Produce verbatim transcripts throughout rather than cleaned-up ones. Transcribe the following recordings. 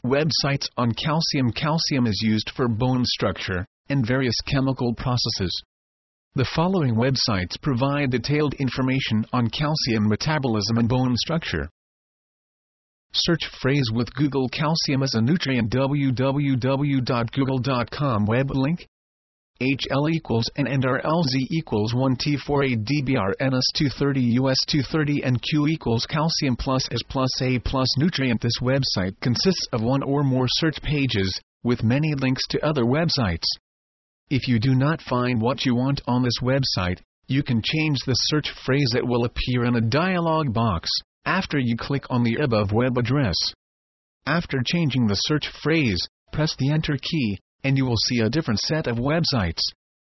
Websites on calcium. Calcium is used for bone structure and various chemical processes. The following websites provide detailed information on calcium metabolism and bone structure. Search phrase with Google. Calcium as a nutrient. w w w dot google dot com web link. H L equals N and R L Z equals one T four A D B R N S two thirty U S two thirty and Q equals calcium plus S plus A plus nutrient. This website consists of one or more search pages, with many links to other websites. If you do not find what you want on this website, you can change the search phrase that will appear in a dialog box after you click on the above web address. After changing the search phrase, press the Enter key, and you will see a different set of websites.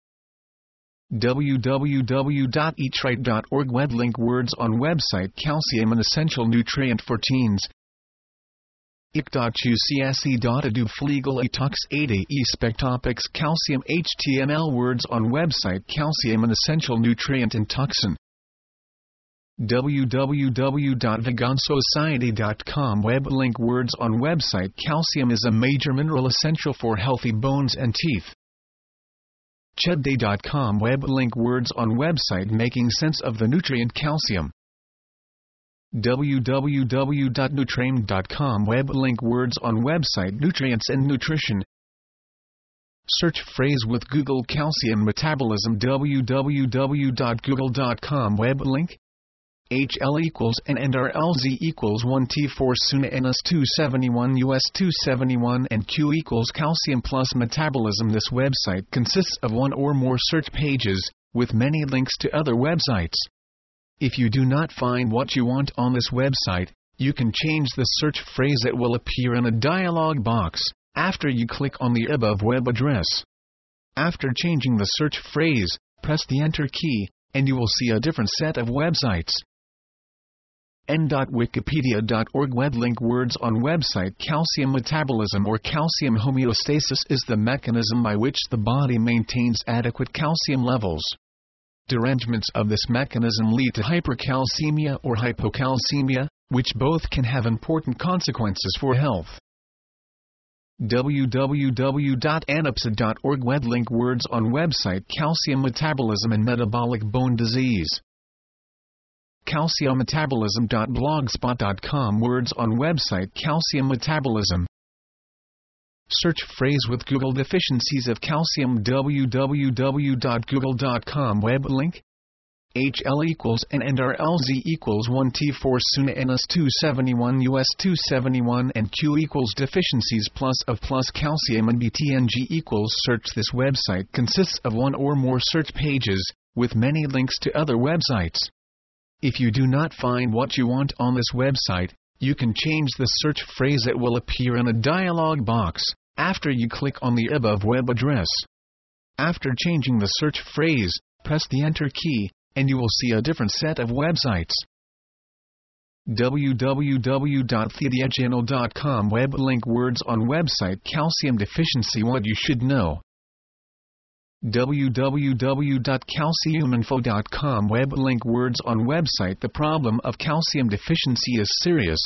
w w w dot eat right dot org web link. Words on website. Calcium, an essential nutrient for teens. I C dot U C S E dot edu Flegal Etox eight A E Spectopics. Calcium. H T M L. Words on website. Calcium, an essential nutrient and toxin. w w w dot vegan society dot com web link. Words on website. Calcium is a major mineral essential for healthy bones and teeth. chedday dot com web link. Words on website making sense of the nutrient calcium. w w w dot nutrame dot com web link. Words on website. Nutrients and nutrition. Search phrase with Google. Calcium metabolism. w w w dot google dot com web link. H L equals N and R L Z equals one T four Suna N S two seventy-one U S two seventy-one and Q equals calcium plus metabolism. This website consists of one or more search pages, with many links to other websites. If you do not find what you want on this website, you can change the search phrase that will appear in a dialog box after you click on the above web address. After changing the search phrase, press the Enter key, and you will see a different set of websites. n dot wikipedia dot org web link. Words on website. Calcium metabolism or calcium homeostasis is the mechanism by which the body maintains adequate calcium levels. Derangements of this mechanism lead to hypercalcemia or hypocalcemia, which both can have important consequences for health. w w w dot anapsa dot org web link. Words on website. Calcium metabolism and metabolic bone disease. calcium metabolism dot blogspot dot com. Words on website. Calcium metabolism. Search phrase with Google. Deficiencies of calcium. w w w dot google dot com web link. H L equals N and R L Z equals one T four Suna N S two seventy-one U S two seventy-one and Q equals deficiencies plus of plus calcium and B T N G equals. Search. This website consists of one or more search pages, with many links to other websites. If you do not find what you want on this website, you can change the search phrase that will appear in a dialog box after you click on the above web address. After changing the search phrase, press the Enter key, and you will see a different set of websites. w w w dot theediageanal dot com web link. Words on website. Calcium deficiency. What you should know. w w w dot calciuminfo dot com web link. Words on website. The problem of calcium deficiency is serious.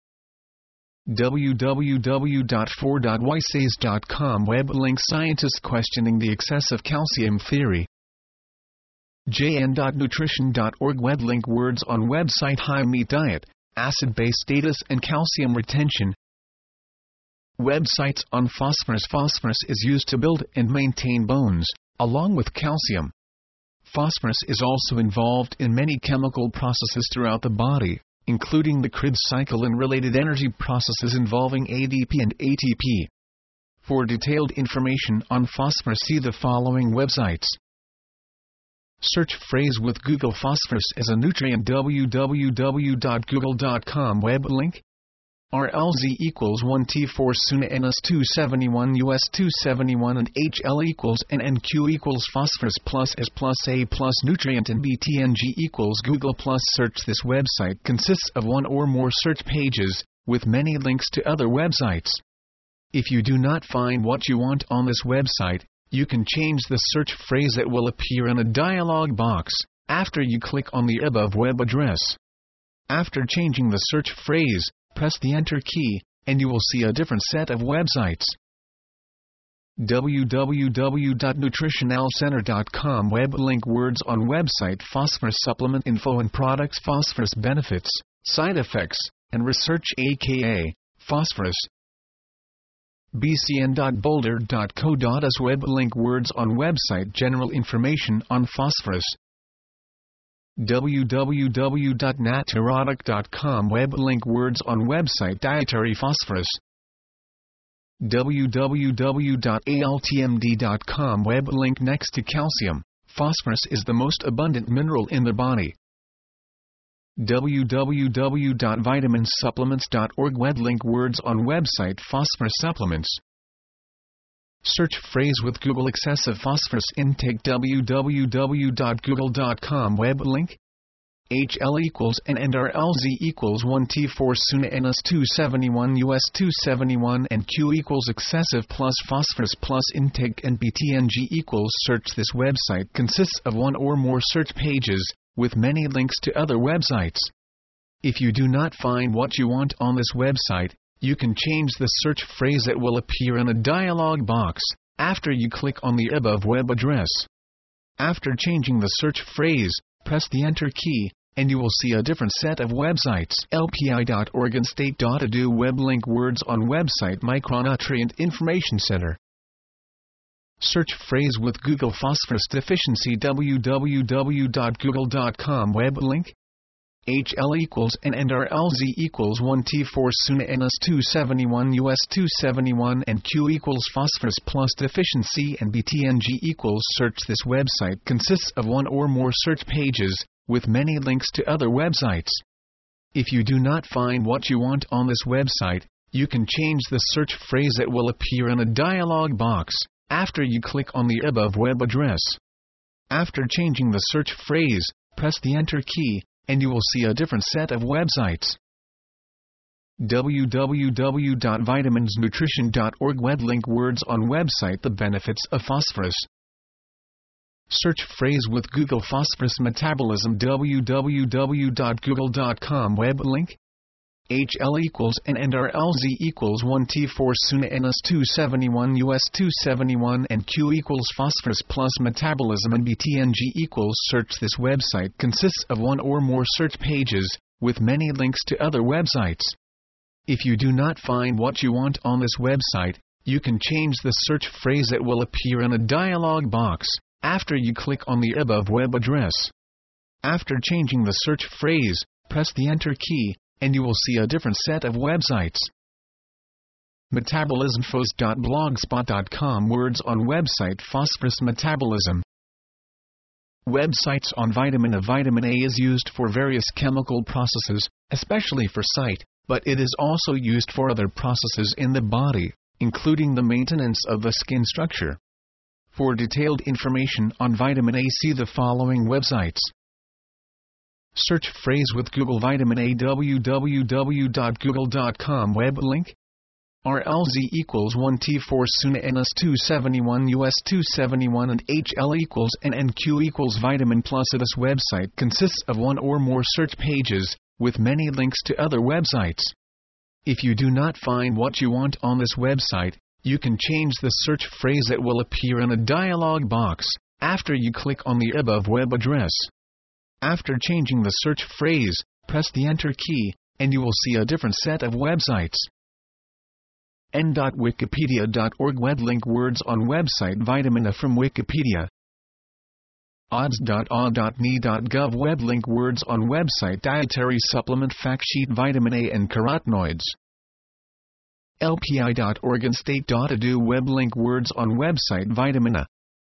w w w dot four dot wysays dot com web link. Scientists questioning the excessive calcium theory. j n dot nutrition dot org web link. Words on website. High meat diet, acid-base status and calcium retention. Websites on phosphorus. Phosphorus is used to build and maintain bones, along with calcium. Phosphorus is also involved in many chemical processes throughout the body, including the Krebs cycle and related energy processes involving A D P and A T P. For detailed information on phosphorus, see the following websites. Search phrase with Google. Phosphorus as a nutrient. w w w dot google dot com web link. R L Z equals one T four Suna N S two seventy-one U S two seventy-one and H L equals N and Q equals phosphorus plus S plus A plus nutrient and B T N G equals Google plus. Search. This website consists of one or more search pages, with many links to other websites. If you do not find what you want on this website, you can change the search phrase that will appear in a dialog box after you click on the above web address. After changing the search phrase, press the Enter key, and you will see a different set of websites. w w w dot nutritional center dot com web link words on website phosphorus supplement info and products phosphorus benefits, side effects, and research aka phosphorus. b c n dot boulder dot co dot s web link words on website general information on phosphorus. w w w dot naturotic dot com web link words on website dietary phosphorus. w w w dot altmd dot com web link next to calcium. Phosphorus is the most abundant mineral in the body. w w w dot vitamin supplements dot org web link words on website phosphorus supplements. Search phrase with Google excessive phosphorus intake w w w dot google dot com web link H L equals N and R L Z equals one T four Suna N S two seventy-one U S two seventy-one and Q equals excessive plus phosphorus plus intake and B T N G equals search. This website consists of one or more search pages, with many links to other websites. If you do not find what you want on this website, you can change the search phrase that will appear in a dialog box, after you click on the above web address. After changing the search phrase, press the Enter key, and you will see a different set of websites. L P I dot Oregon State dot E D U web link words on website Micronutrient Information Center. Search phrase with Google phosphorus deficiency w w w dot google dot com web link H L equals N and R L Z equals one T four Suna N S two seventy-one U S two seventy-one and Q equals phosphorus plus deficiency and B T N G equals search. This website consists of one or more search pages, with many links to other websites. If you do not find what you want on this website, you can change the search phrase that will appear in a dialog box, after you click on the above web address. After changing the search phrase, press the Enter key, and you will see a different set of websites. w w w dot vitamins nutrition dot org web link words on website The benefits of phosphorus. Search phrase with Google phosphorus metabolism w w w dot google dot com web link H L equals N and R L Z equals one T four Suna N S two seventy-one U S two seventy-one and Q equals phosphorus plus metabolism and B T N G equals search. This website consists of one or more search pages, with many links to other websites. If you do not find what you want on this website, you can change the search phrase that will appear in a dialog box, after you click on the above web address. After changing the search phrase, press the Enter key, and you will see a different set of websites. metabolismphos dot blogspot dot com words on website phosphorus metabolism. Websites on vitamin A. Vitamin A is used for various chemical processes, especially for sight, but it is also used for other processes in the body, including the maintenance of the skin structure. For detailed information on vitamin A, see the following websites. Search phrase with Google vitamin A w w w dot google dot com web link R L Z equals one T four Suna N S two seventy-one U S two seventy-one and H L equals N and Q equals vitamin plus. This website consists of one or more search pages, with many links to other websites. If you do not find what you want on this website, you can change the search phrase that will appear in a dialog box, after you click on the above web address. After changing the search phrase, press the Enter key, and you will see a different set of websites. n dot wikipedia dot org web link words on website Vitamin A from Wikipedia. odds dot a dot n i dot gov web link words on website Dietary supplement fact sheet Vitamin A and carotenoids. L P I dot Oregon State dot E D U web link words on website Vitamin A.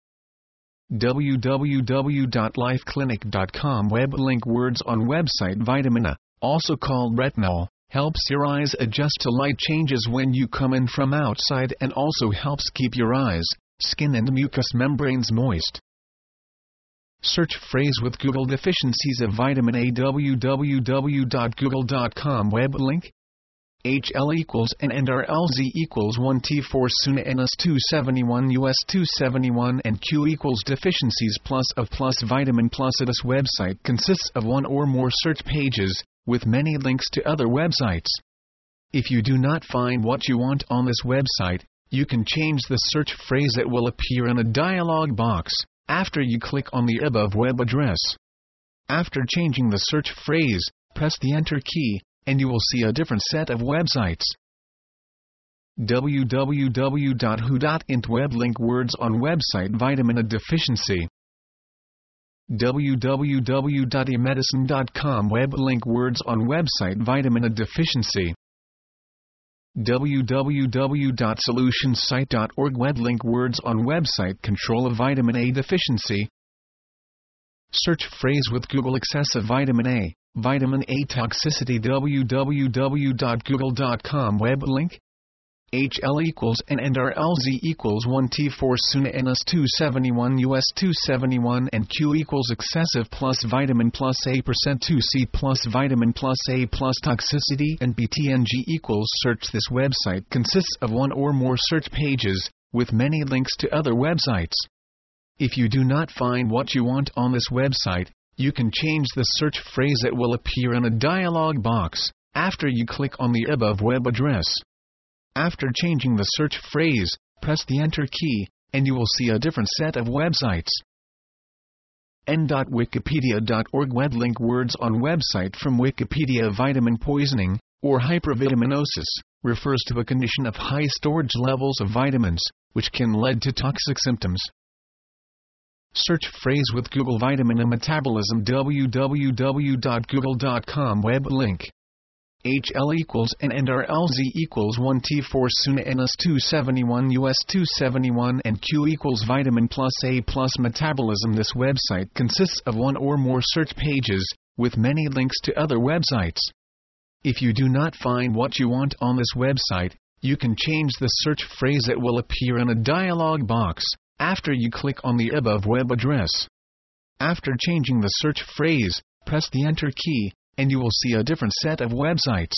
w w w dot lifeclinic dot com web link words on website Vitamin A, also called retinol, helps your eyes adjust to light changes when you come in from outside and also helps keep your eyes, skin and mucous membranes moist. Search phrase with Google deficiencies of vitamin A w w w dot google dot com web link H L equals N and R L Z equals one T four Suna N S two seventy-one U S two seventy-one and Q equals deficiencies plus of plus vitamin plus. This website consists of one or more search pages, with many links to other websites. If you do not find what you want on this website, you can change the search phrase that will appear in a dialog box after you click on the above web address. After changing the search phrase, press the Enter key, and you will see a different set of websites. w w w dot who dot int web link words on website vitamin A deficiency. w w w dot e medicine dot com web link words on website vitamin A deficiency. w w w dot solutionsite dot org web link words on website control of vitamin A deficiency. Search phrase with Google excessive vitamin A, vitamin A toxicity. w w w dot google dot com web link. H L equals N and R L Z equals one T four Suna N S two seventy-one U S two seventy-one and Q equals excessive plus vitamin plus A percent two C plus vitamin plus A plus toxicity and B T N G equals search. This website consists of one or more search pages, with many links to other websites. If you do not find what you want on this website, you can change the search phrase that will appear in a dialog box after you click on the above web address. After changing the search phrase, press the Enter key, and you will see a different set of websites. n dot wikipedia dot org web link words on website from Wikipedia. Vitamin poisoning, or hypervitaminosis, refers to a condition of high storage levels of vitamins, which can lead to toxic symptoms. Search phrase with Google vitamin A metabolism. w w w dot google dot com web link. H L equals N and R L Z equals one T four Suna N S two seventy-one U S two seventy-one and Q equals vitamin plus A plus metabolism. This website consists of one or more search pages, with many links to other websites. If you do not find what you want on this website, you can change the search phrase that will appear in a dialog box after you click on the above web address. After changing the search phrase, press the Enter key, and you will see a different set of websites.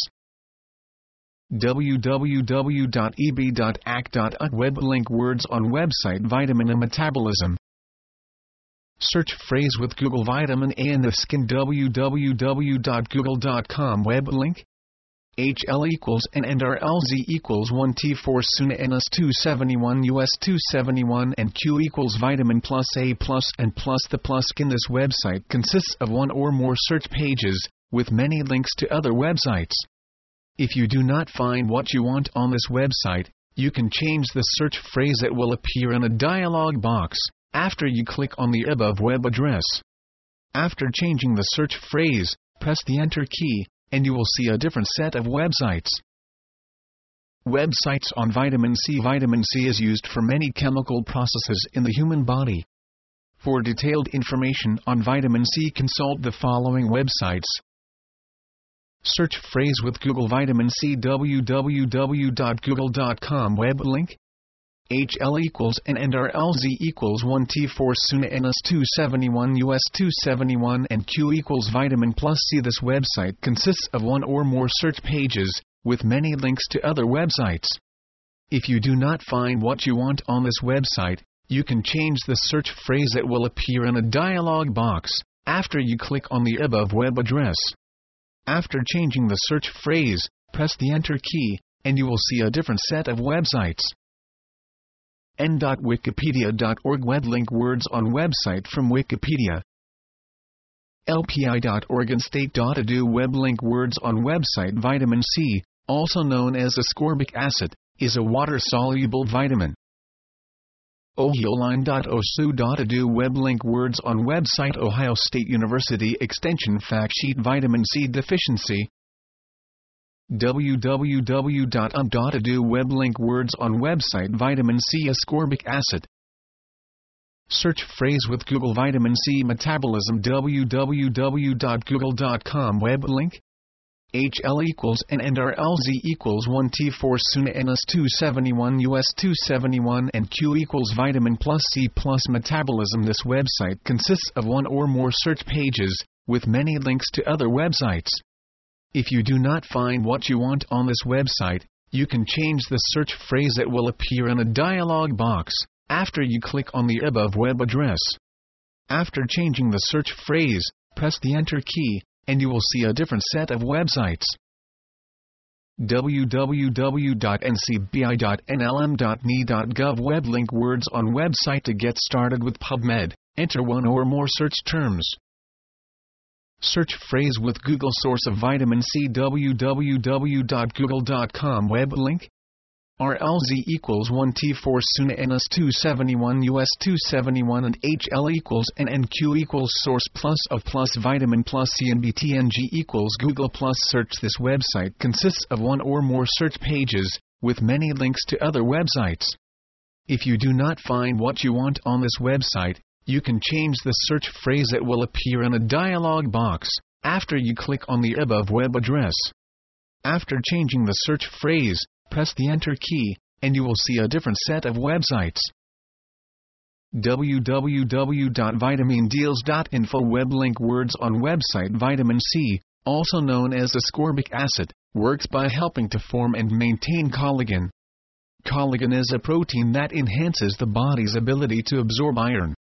w w w dot e b dot a c dot u t web link words on website vitamin A metabolism. Search phrase with Google vitamin A in the skin. w w w dot google dot com web link. H L equals N and R L Z equals one T four Suna N S two seventy-one U S two seventy-one and Q equals vitamin plus A plus and plus the plus skin. This website consists of one or more search pages, with many links to other websites. If you do not find what you want on this website, you can change the search phrase that will appear in a dialog box after you click on the above web address. After changing the search phrase, press the Enter key, and you will see a different set of websites. Websites on vitamin C. Vitamin C is used for many chemical processes in the human body. For detailed information on vitamin C, consult the following websites. Search phrase with Google vitamin C. w w w dot google dot com web link. H L equals N and R L Z equals one T four Suna N S two seventy-one U S two seventy-one and Q equals vitamin plus C. This website consists of one or more search pages, with many links to other websites. If you do not find what you want on this website, you can change the search phrase that will appear in a dialog box after you click on the above web address. After changing the search phrase, press the Enter key, and you will see a different set of websites. n dot wikipedia dot org web link words on website from Wikipedia. L P I dot Oregon State dot e d u web link words on website. Vitamin C, also known as ascorbic acid, is a water-soluble vitamin. ohioline dot o s u dot e d u web link words on website. Ohio State University Extension fact sheet. Vitamin C deficiency. w w w dot u m dot e d u web link words on website. Vitamin C ascorbic acid. Search phrase with Google vitamin C metabolism. w w w dot google dot com web link. H L equals N and R L Z equals one T four Suna N S two seventy-one U S two seventy-one and Q equals vitamin plus C plus metabolism. This website consists of one or more search pages, with many links to other websites. If you do not find what you want on this website, you can change the search phrase that will appear in a dialog box after you click on the above web address. After changing the search phrase, press the Enter key, and you will see a different set of websites. w w w dot n c b i dot n l m dot n e dot gov web link words on website. To get started with PubMed, enter one or more search terms. Search phrase with Google source of vitamin C. w w w dot google dot com web link. R L Z equals one T four S U N A N S two seventy-one U S two seventy-one and H L equals N N Q equals source plus of plus vitamin plus C and B T N G equals Google plus search. This website consists of one or more search pages, with many links to other websites. If you do not find what you want on this website, you can change the search phrase that will appear in a dialog box, after you click on the above web address. After changing the search phrase, press the Enter key, and you will see a different set of websites. w w w dot vitamin deals dot info web link words on website. Vitamin C, also known as ascorbic acid, works by helping to form and maintain collagen. Collagen is a protein that enhances the body's ability to absorb iron.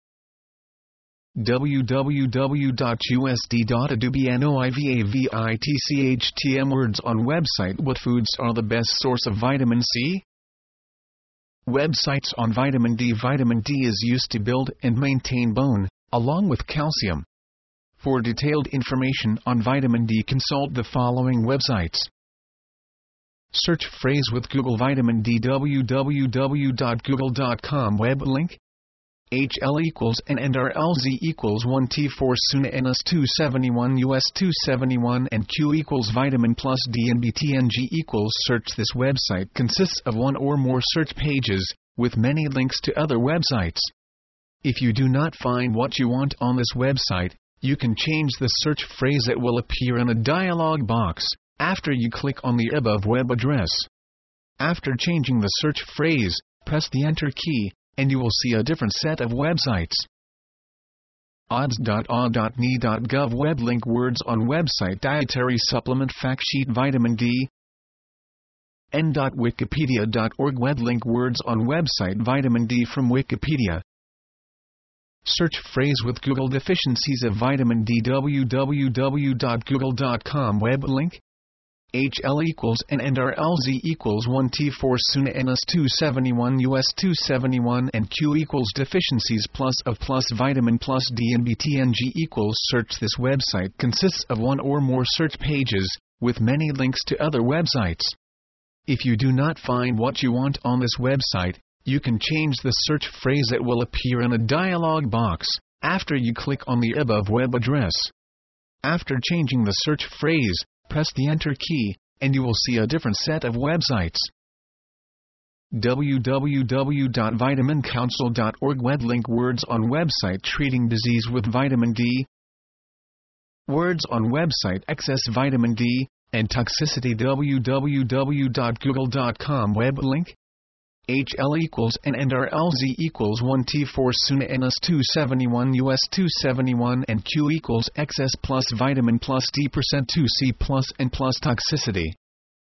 w w w dot u s d dot adubnoivavitchtm words on website. What foods are the best source of vitamin C? Websites on vitamin D. Vitamin D is used to build and maintain bone, along with calcium. For detailed information on vitamin D, consult the following websites. Search phrase with Google vitamin D. w w w dot google dot com web link. H L equals N and R L Z equals one T four S U N A N S two seventy-one U S two seventy-one and Q equals vitamin plus D and B T N G equals search. This website consists of one or more search pages, with many links to other websites. If you do not find what you want on this website, you can change the search phrase that will appear in a dialog box, after you click on the above web address. After changing the search phrase, press the Enter key, and you will see a different set of websites. odds dot a dot n e dot gov web link words on website. Dietary supplement fact sheet. Vitamin D. n dot wikipedia dot org web link words on website. Vitamin D from Wikipedia. Search phrase with Google deficiencies of vitamin D. w w w dot google dot com web link. H L equals N and R L Z equals one T four S U N A N S two seventy-one U S two seventy-one and Q equals deficiencies plus of plus vitamin plus D and B T N G equals search. This website consists of one or more search pages, with many links to other websites. If you do not find what you want on this website, you can change the search phrase that will appear in a dialog box, after you click on the above web address. After changing the search phrase, press the Enter key, and you will see a different set of websites. w w w dot vitamin council dot org web link words on website. Treating disease with vitamin D. Words on website. Excess vitamin D and toxicity. w w w dot google dot com web link. H L equals N and R L Z equals one T four S U N A N S two seventy-one U S two seventy-one and Q equals excess plus vitamin plus D percent two C plus and plus toxicity.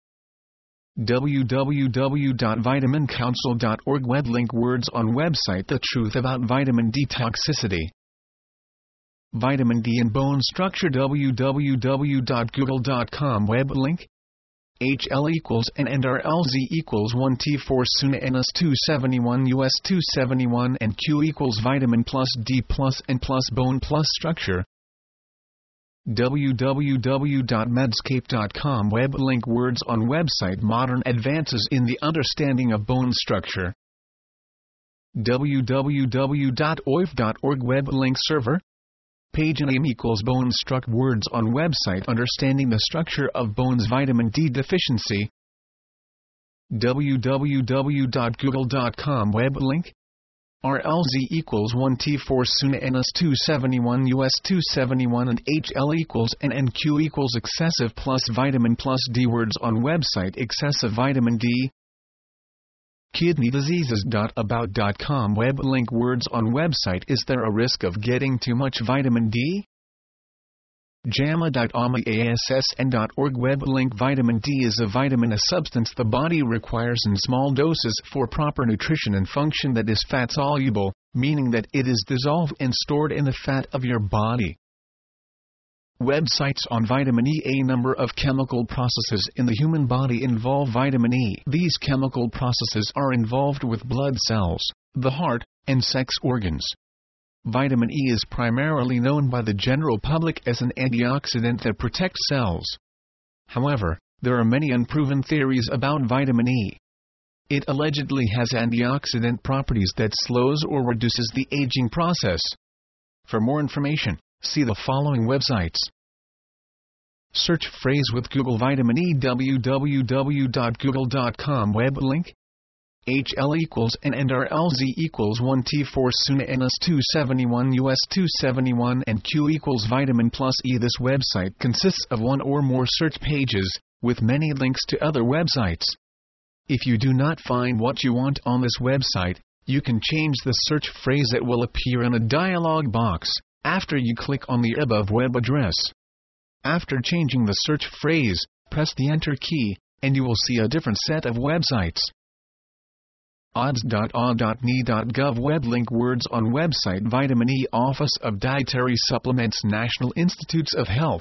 w w w dot vitamin council dot org web link words on website. The truth about vitamin D toxicity. Vitamin D and bone structure. w w w dot google dot com web link. H L equals N and R L Z equals one T four S U N A N S two seventy-one U S two seventy-one and Q equals vitamin plus D plus and plus bone plus structure. w w w dot medscape dot com web link words on website. Modern advances in the understanding of bone structure. w w w dot o i f dot org web link server. Page name equals bone struct words on website. Understanding the structure of bones. Vitamin D deficiency. w w w dot google dot com web link. R L Z equals one T four S U N A N S two seventy-one U S two seventy-one and H L equals N and Q equals excessive plus vitamin plus D words on website. Excessive vitamin D. Kidney diseases. about dot com web link words on website. Is there a risk of getting too much vitamin D? jama dot amassn dot org web link. Vitamin D is a vitamin, a substance the body requires in small doses for proper nutrition and function that is fat soluble, meaning that it is dissolved and stored in the fat of your body. Websites on vitamin E. A number of chemical processes in the human body involve vitamin E. These chemical processes are involved with blood cells, the heart, and sex organs. Vitamin E is primarily known by the general public as an antioxidant that protects cells. However, there are many unproven theories about vitamin E. It allegedly has antioxidant properties that slows or reduces the aging process. For more information, see the following websites. Search phrase with Google vitamin E. w w w dot google dot com web link. H L equals N and R L Z equals one T four Suna N S two seventy-one U S two seventy-one and Q equals vitamin plus E. This website consists of one or more search pages, with many links to other websites. If you do not find what you want on this website, you can change the search phrase that will appear in a dialog box after you click on the above web address. After changing the search phrase, press the Enter key, and you will see a different set of websites. odds dot a dot n e dot gov web link. Words on website Vitamin E Office of Dietary Supplements National Institutes of Health.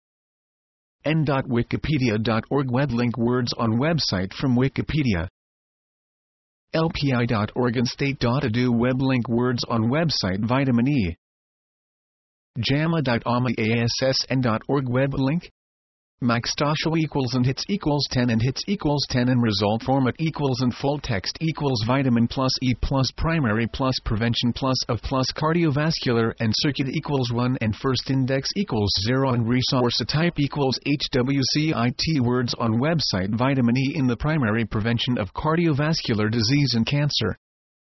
n dot wikipedia dot org web link. Words on website from Wikipedia. L P I dot oregon state dot e d u web link. Words on website Vitamin E. jama dot a m a s s n dot org web link. Maxtasha equals and hits equals ten and hits equals ten and result format equals and full text equals vitamin plus E plus primary plus prevention plus of plus cardiovascular and circuit equals one and first index equals zero and resource type equals H W C I T. Words on website Vitamin E in the primary prevention of cardiovascular disease and cancer.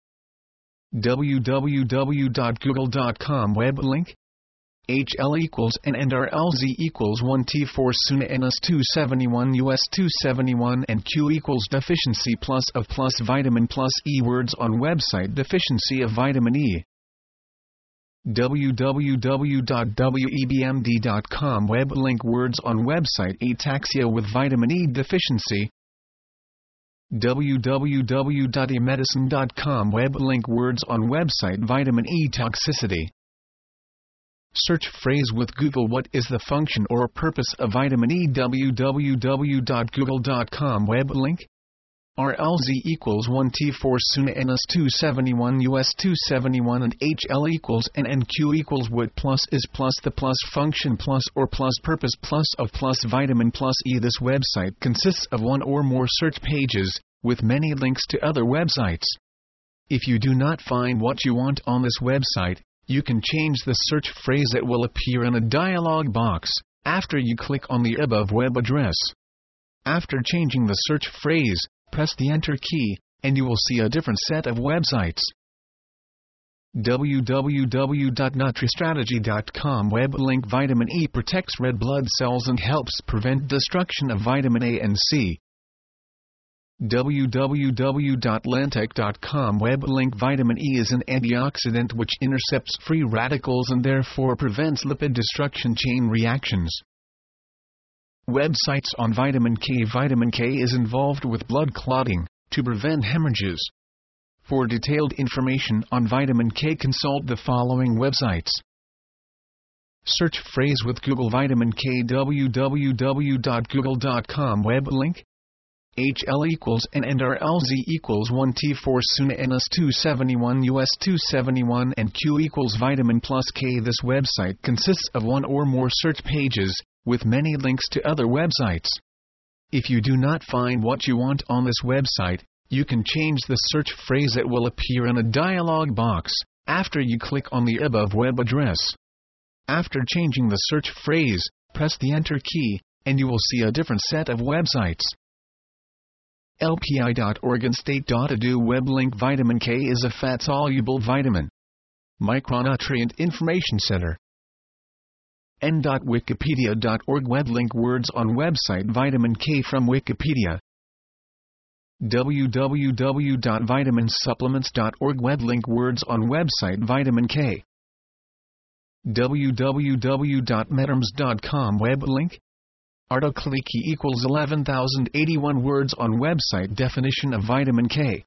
w w w dot google dot com web link. H L equals N and R L Z equals one T four Suna N S two seventy-one U S two seventy-one and Q equals deficiency plus of plus vitamin plus E. Words on website deficiency of vitamin E. w w w dot webmd dot com web link. Words on website ataxia with vitamin E deficiency. w w w dot emedicine dot com web link. Words on website vitamin E toxicity. Search phrase with Google. What is the function or purpose of vitamin E? w w w dot google dot com web link. R L Z equals one T four Suna N S two seventy-one U S two seventy-one and H L equals N and Q equals what plus is plus the plus function plus or plus purpose plus of plus vitamin plus E. This website consists of one or more search pages, with many links to other websites. If you do not find what you want on this website, you can change the search phrase that will appear in a dialog box after you click on the above web address. After changing the search phrase, press the Enter key, and you will see a different set of websites. w w w dot nutristrategy dot com web link. Vitamin E protects red blood cells and helps prevent destruction of vitamin A and C. w w w dot lantec dot com web link. Vitamin E is an antioxidant which intercepts free radicals and therefore prevents lipid destruction chain reactions. Websites on vitamin K. Vitamin K is involved with blood clotting, to prevent hemorrhages. For detailed information on vitamin K, consult the following websites. Search phrase with Google vitamin K. w w w dot google dot com web link. H L equals N and R L Z equals one T four Suna N S two seventy-one U S two seventy-one and Q equals vitamin plus K. This website consists of one or more search pages, with many links to other websites. If you do not find what you want on this website, you can change the search phrase that will appear in a dialog box after you click on the above web address. After changing the search phrase, press the Enter key, and you will see a different set of websites. L P I dot oregon state dot e d u web link. Vitamin K is a fat-soluble vitamin. Micronutrient Information Center. n dot wikipedia dot org web link. Words on website Vitamin K from Wikipedia. w w w dot vitamin supplements dot org web link. Words on website Vitamin K. w w w dot medterms dot com web link. Artokliki equals eleven thousand eighty-one. Words on website definition of vitamin K.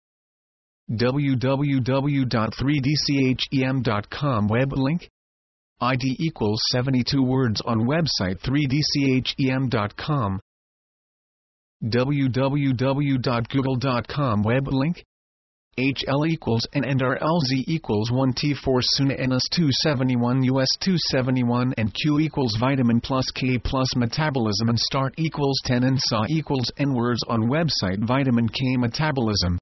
w w w dot three d chem dot com web link. I D equals seventy-two words on website three D C H E M dot com. w w w dot google dot com web link. H L equals N and R L Z equals one T four S U N N S two seventy-one U S two seventy-one and Q equals vitamin plus K plus metabolism and start equals ten and S A equals N words on website vitamin K metabolism.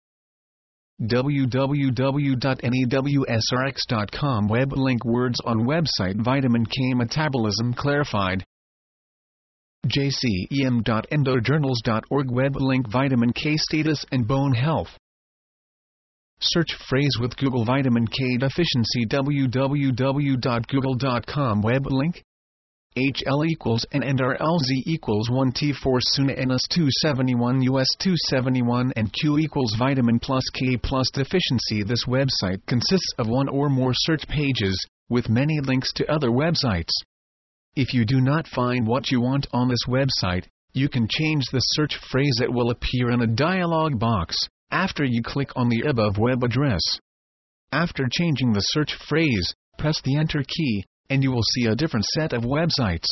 w w w dot newsrx dot com web link words on website vitamin K metabolism clarified. j c e m dot endojournals dot org web link vitamin K status and bone health. Search phrase with Google vitamin K deficiency w w w dot google dot com web link. H L equals N and R L Z equals one T four S U N N S two seventy-one U S two seventy-one and Q equals vitamin plus K plus deficiency. This website consists of one or more search pages, with many links to other websites. If you do not find what you want on this website, you can change the search phrase that will appear in a dialog box after you click on the above web address. After changing the search phrase, press the Enter key, and you will see a different set of websites.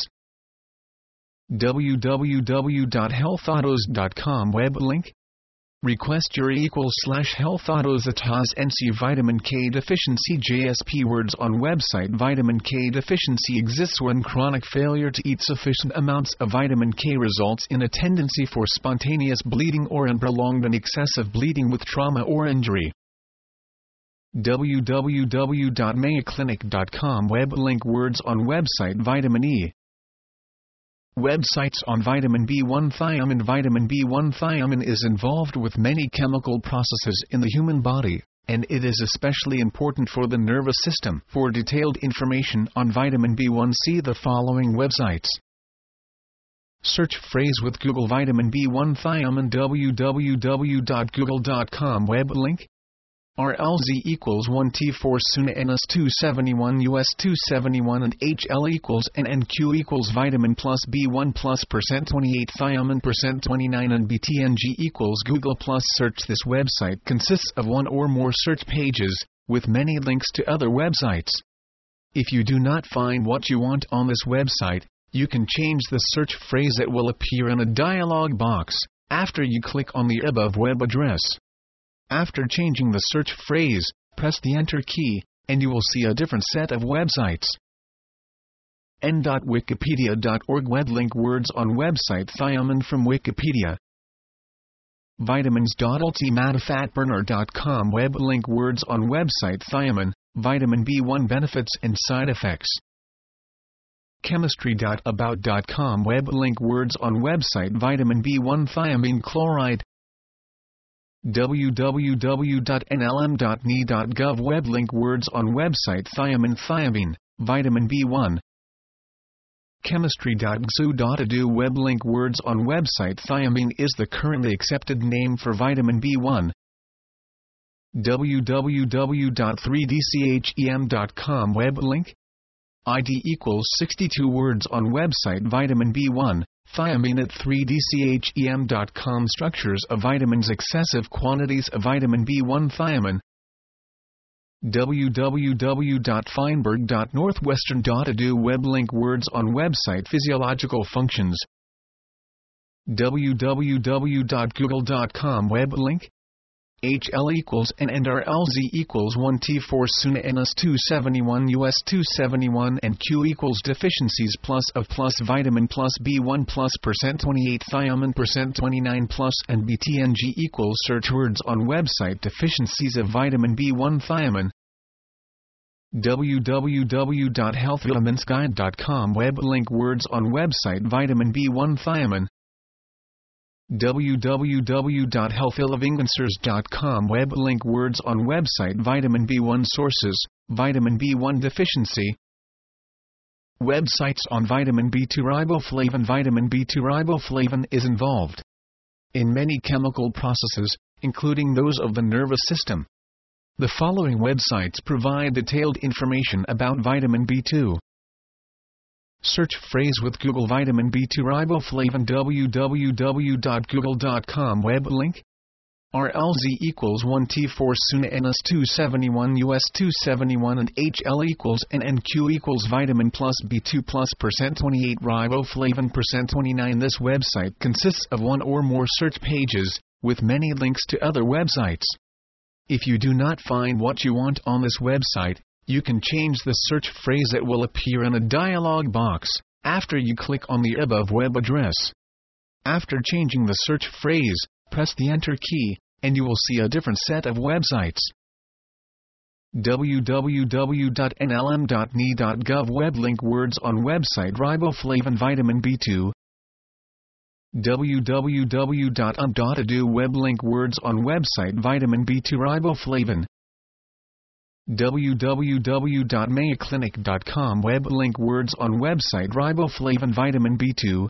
w w w dot health autos dot com web link. Request your equals slash health autos at has N C vitamin K deficiency J S P words on website. Vitamin K deficiency exists when chronic failure to eat sufficient amounts of vitamin K results in a tendency for spontaneous bleeding or in prolonged and excessive bleeding with trauma or injury. w w w dot mayo clinic dot com web link words on website vitamin E. Websites on vitamin B one thiamine. Vitamin B one thiamine is involved with many chemical processes in the human body, and it is especially important for the nervous system. For detailed information on vitamin B one, see the following websites. Search phrase with Google vitamin B one thiamine w w w dot google dot com web link. R L Z equals one T four S U N N S two seventy-one U S two seventy-one and H L equals N and Q equals vitamin plus B one plus percent twenty-eight thiamine percent twenty-nine and B T N G equals Google plus. Search. This website consists of one or more search pages, with many links to other websites. If you do not find what you want on this website, you can change the search phrase that will appear in a dialog box after you click on the above web address. After changing the search phrase, press the Enter key, and you will see a different set of websites. n dot wikipedia dot org web link words on website thiamine from Wikipedia. vitamins dot ultimate fat burner dot com web link words on website thiamine, vitamin B one benefits and side effects. chemistry dot about dot com web link words on website vitamin B one thiamine chloride. w w w dot n l m dot n e dot gov web link words on website thiamine thiamine, vitamin B one. chemistry dot x u dot e d u web link words on website thiamine is the currently accepted name for vitamin B one. w w w dot three d c h e m dot com web link. I D equals sixty-two words on website vitamin B one. Thiamine at three d c h e m dot com structures of vitamins. Excessive quantities of vitamin B one thiamine. w w w dot feinberg dot northwestern dot e d u web link words on website physiological functions. w w w dot google dot com web link. H L equals N and R L Z equals one T four S U N N S two seventy-one U S two seventy-one and Q equals deficiencies plus of plus vitamin plus B one plus percent twenty-eight thiamine percent twenty-nine plus and B T N G equals. Search words on website deficiencies of vitamin B one thiamine. w w w dot health vitamins guide dot com web link words on website vitamin B one thiamine. w w w dot health livinganswers dot com web link words on website vitamin B one sources, vitamin B one deficiency. Websites on vitamin B two riboflavin. Vitamin B two riboflavin is involved in many chemical processes, including those of the nervous system. The following websites provide detailed information about vitamin B two. Search phrase with Google vitamin B two riboflavin w w w dot google dot com web link. R L Z equals one T four Suna N S two seventy-one U S two seventy-one and H L equals N N Q equals vitamin plus B two plus percent twenty-eight riboflavin percent twenty-nine. This website consists of one or more search pages, with many links to other websites. If you do not find what you want on this website, you can change the search phrase that will appear in a dialog box after you click on the above web address. After changing the search phrase, press the Enter key, and you will see a different set of websites. w w w dot n l m dot n e dot gov web link words on website riboflavin vitamin B two. w w w dot u m dot e d u web link words on website vitamin B two riboflavin. w w w dot mayo clinic dot com web link words on website riboflavin vitamin B two.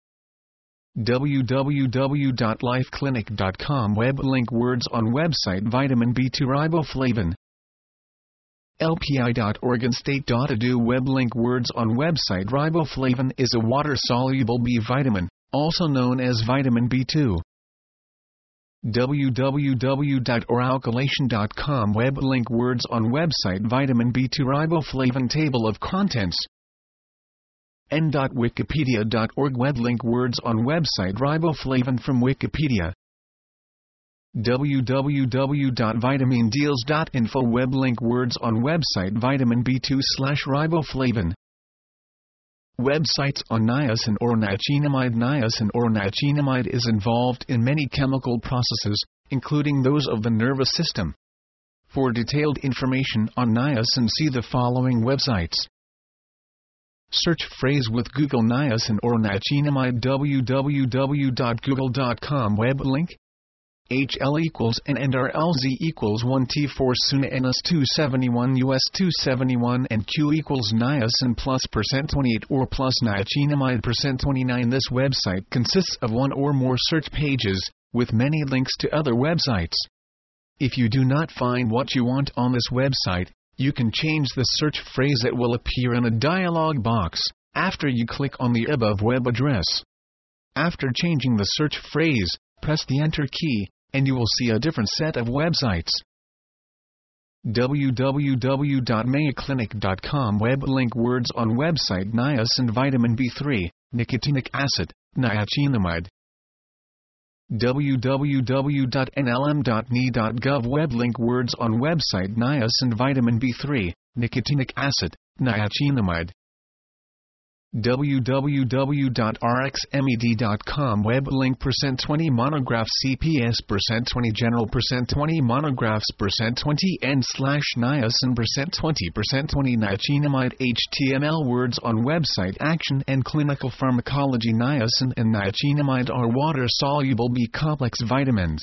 w w w dot life clinic dot com web link words on website vitamin B two riboflavin. L P I dot oregon state dot e d u web link words on website riboflavin is a water-soluble B vitamin, also known as vitamin B two. w w w dot oralcalation dot com web link words on website vitamin B two riboflavin table of contents. n dot wikipedia dot org web link words on website riboflavin from Wikipedia. w w w dot vitamin deals dot info web link words on website vitamin B two slash riboflavin. Websites on niacin or niacinamide. Niacin or niacinamide is involved in many chemical processes, including those of the nervous system. For detailed information on niacin, see the following websites. Search phrase with Google niacin or niacinamide. w w w dot google dot com web link. H L equals N and R L Z equals one T four Suna N S two seventy-one U S two seventy-one and Q equals niacin plus percent twenty-eight or plus niacinamide percent twenty-nine. This website consists of one or more search pages, with many links to other websites. If you do not find what you want on this website, you can change the search phrase that will appear in a dialog box after you click on the above web address. After changing the search phrase, press the Enter key, and you will see a different set of websites. w w w dot mayo clinic dot com web link words on website niacin vitamin B three, nicotinic acid, niacinamide. w w w dot n l m dot n e dot gov web link words on website niacin vitamin B three, nicotinic acid, niacinamide. w w w dot r x med dot com web link percent twenty monograph C P S percent twenty general percent twenty monographs percent twenty n slash niacin percent twenty percent twenty niacinamide. H T M L words on website action and clinical pharmacology. Niacin and niacinamide are water-soluble B complex vitamins.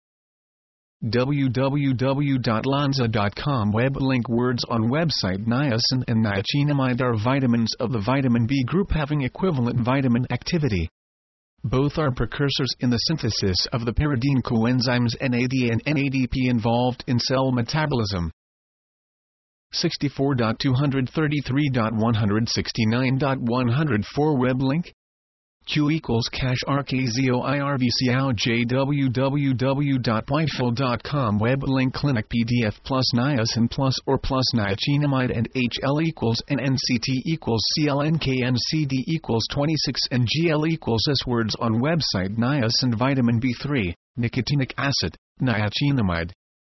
w w w dot lanza dot com web link words on website niacin and niacinamide are vitamins of the vitamin B group having equivalent vitamin activity. Both are precursors in the synthesis of the pyridine coenzymes N A D and N A D P involved in cell metabolism. sixty-four dot two thirty-three dot one sixty-nine dot one oh four web link. Q equals cash R K Z O I R V C O J w w w dot whiteful dot com web link clinic P D F plus niacin plus or plus niacinamide and H L equals N N C T equals C L N K N C D equals twenty-six and G L equals S words on website niacin vitamin B three, nicotinic acid, niacinamide.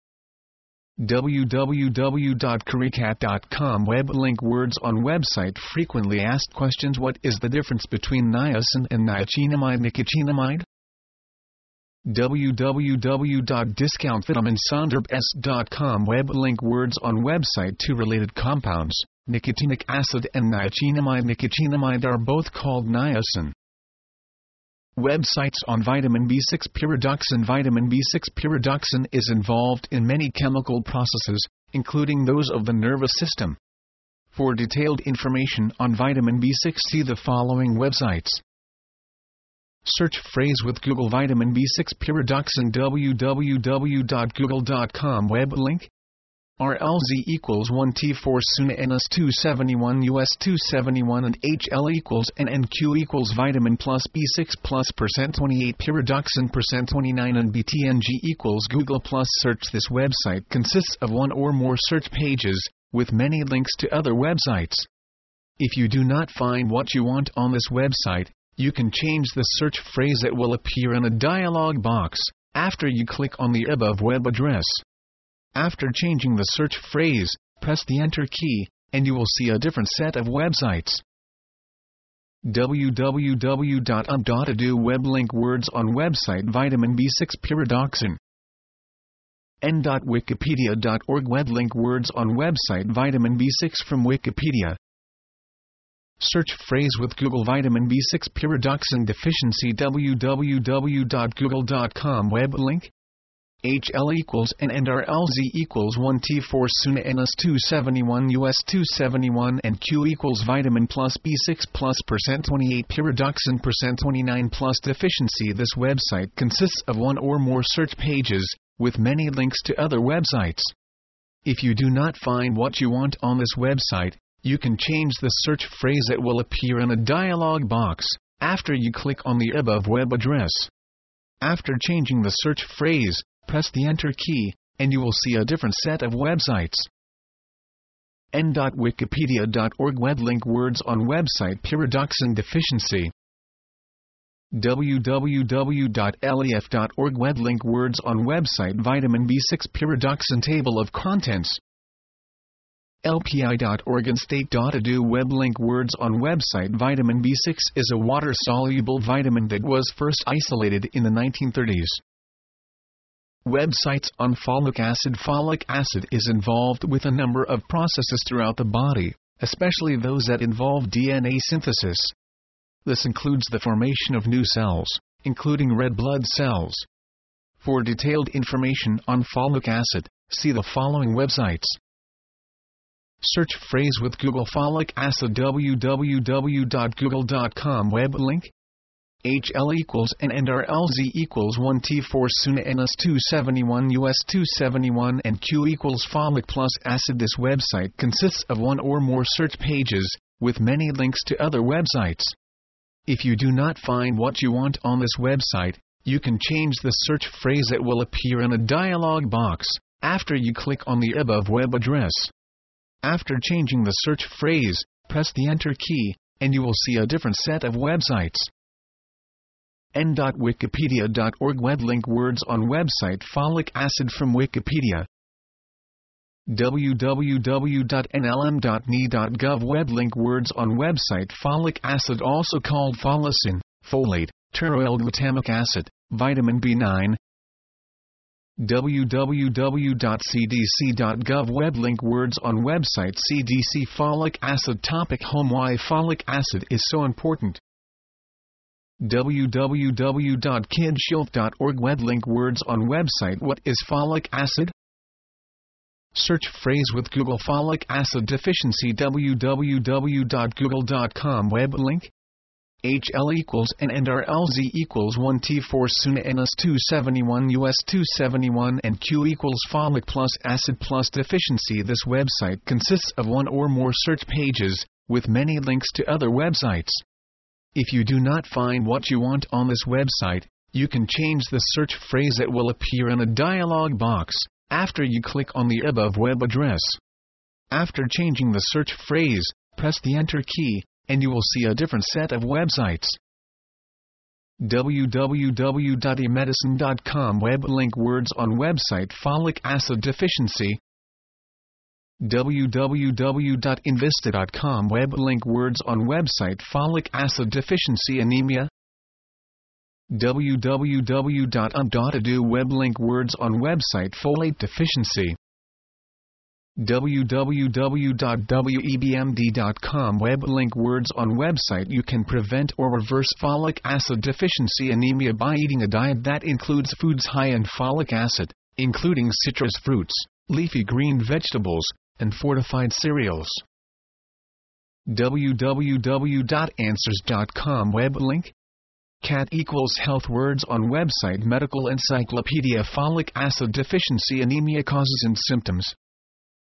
w w w dot caricat dot com web link words on website frequently asked questions. What is the difference between niacin and niacinamide? Nicotinamide. w w w dot discount vitamin sonderb s dot com web link words on website. Two related compounds, nicotinic acid and niacinamide. Nicotinamide are both called niacin. Websites on vitamin B six pyridoxine. Vitamin B six pyridoxine is involved in many chemical processes, including those of the nervous system. For detailed information on vitamin B six, see the following websites. Search phrase with Google vitamin B six pyridoxine. w w w dot google dot com web link. R L Z equals one T four S U N N S two seventy-one U S two seventy-one and H L equals N N Q equals vitamin plus B six plus percent twenty-eight pyridoxine percent twenty-nine and B T N G equals Google plus search. This website consists of one or more search pages, with many links to other websites. If you do not find what you want on this website, you can change the search phrase that will appear in a dialog box after you click on the above web address. After changing the search phrase, press the Enter key, and you will see a different set of websites. w w w dot u m dot e d u web link words on website vitamin B six pyridoxine. n dot wikipedia dot org web link words on website vitamin B six from Wikipedia. Search phrase with Google vitamin B six pyridoxine deficiency w w w dot google dot com web link. H L equals N and R L Z equals one T four S U N N S two seventy-one U S two seventy-one and Q equals vitamin plus B six plus percent twenty-eight pyridoxine percent twenty-nine plus deficiency. This website consists of one or more search pages, with many links to other websites. If you do not find what you want on this website, you can change the search phrase that will appear in a dialog box after you click on the above web address. After changing the search phrase, press the Enter key, and you will see a different set of websites. n dot wikipedia dot org web link words on website pyridoxine deficiency. w w w dot l e f dot org web link words on website vitamin B six pyridoxine table of contents. L P I dot oregon state dot e d u web link words on website vitamin B six is a water-soluble vitamin that was first isolated in the nineteen thirties. Websites on folic acid. Folic acid is involved with a number of processes throughout the body, especially those that involve D N A synthesis. This includes the formation of new cells, including red blood cells. For detailed information on folic acid, see the following websites. Search phrase with Google folic acid w w w dot google dot com web link. H L equals N and R L Z equals one T four S U N N S two seventy-one U S two seventy-one and Q equals folic plus acid. This website consists of one or more search pages, with many links to other websites. If you do not find what you want on this website, you can change the search phrase that will appear in a dialog box after you click on the above web address. After changing the search phrase, press the Enter key, and you will see a different set of websites. n dot wikipedia dot org web link words on website folic acid from Wikipedia. w w w dot n l m dot n e dot gov web link words on website folic acid, also called folacin, folate, pteroyl-glutamic acid, vitamin B nine. w w w dot c d c dot gov web link words on website C D C folic acid topic home. Why folic acid is so important. w w w dot kidshield dot org web link words on website What is folic acid? Search phrase with Google folic acid deficiency w w w dot google dot com web link. H L equals N and R L Z equals one T four S U N N S two seventy-one U S two seventy-one and Q equals folic plus acid plus deficiency. This website consists of one or more search pages, with many links to other websites. If you do not find what you want on this website, you can change the search phrase that will appear in a dialog box after you click on the above web address. After changing the search phrase, press the Enter key, and you will see a different set of websites. w w w dot e medicine dot com web link words on website folic acid deficiency. w w w dot invista dot com web link words on website folic acid deficiency anemia. w w w dot u m dot e d u web link words on website folate deficiency. w w w dot webmd dot com web link words on website You can prevent or reverse folic acid deficiency anemia by eating a diet that includes foods high in folic acid, including citrus fruits, leafy green vegetables, and fortified cereals. w w w dot answers dot com web link. Cat equals health words on website Medical Encyclopedia. Folic acid deficiency anemia causes and symptoms.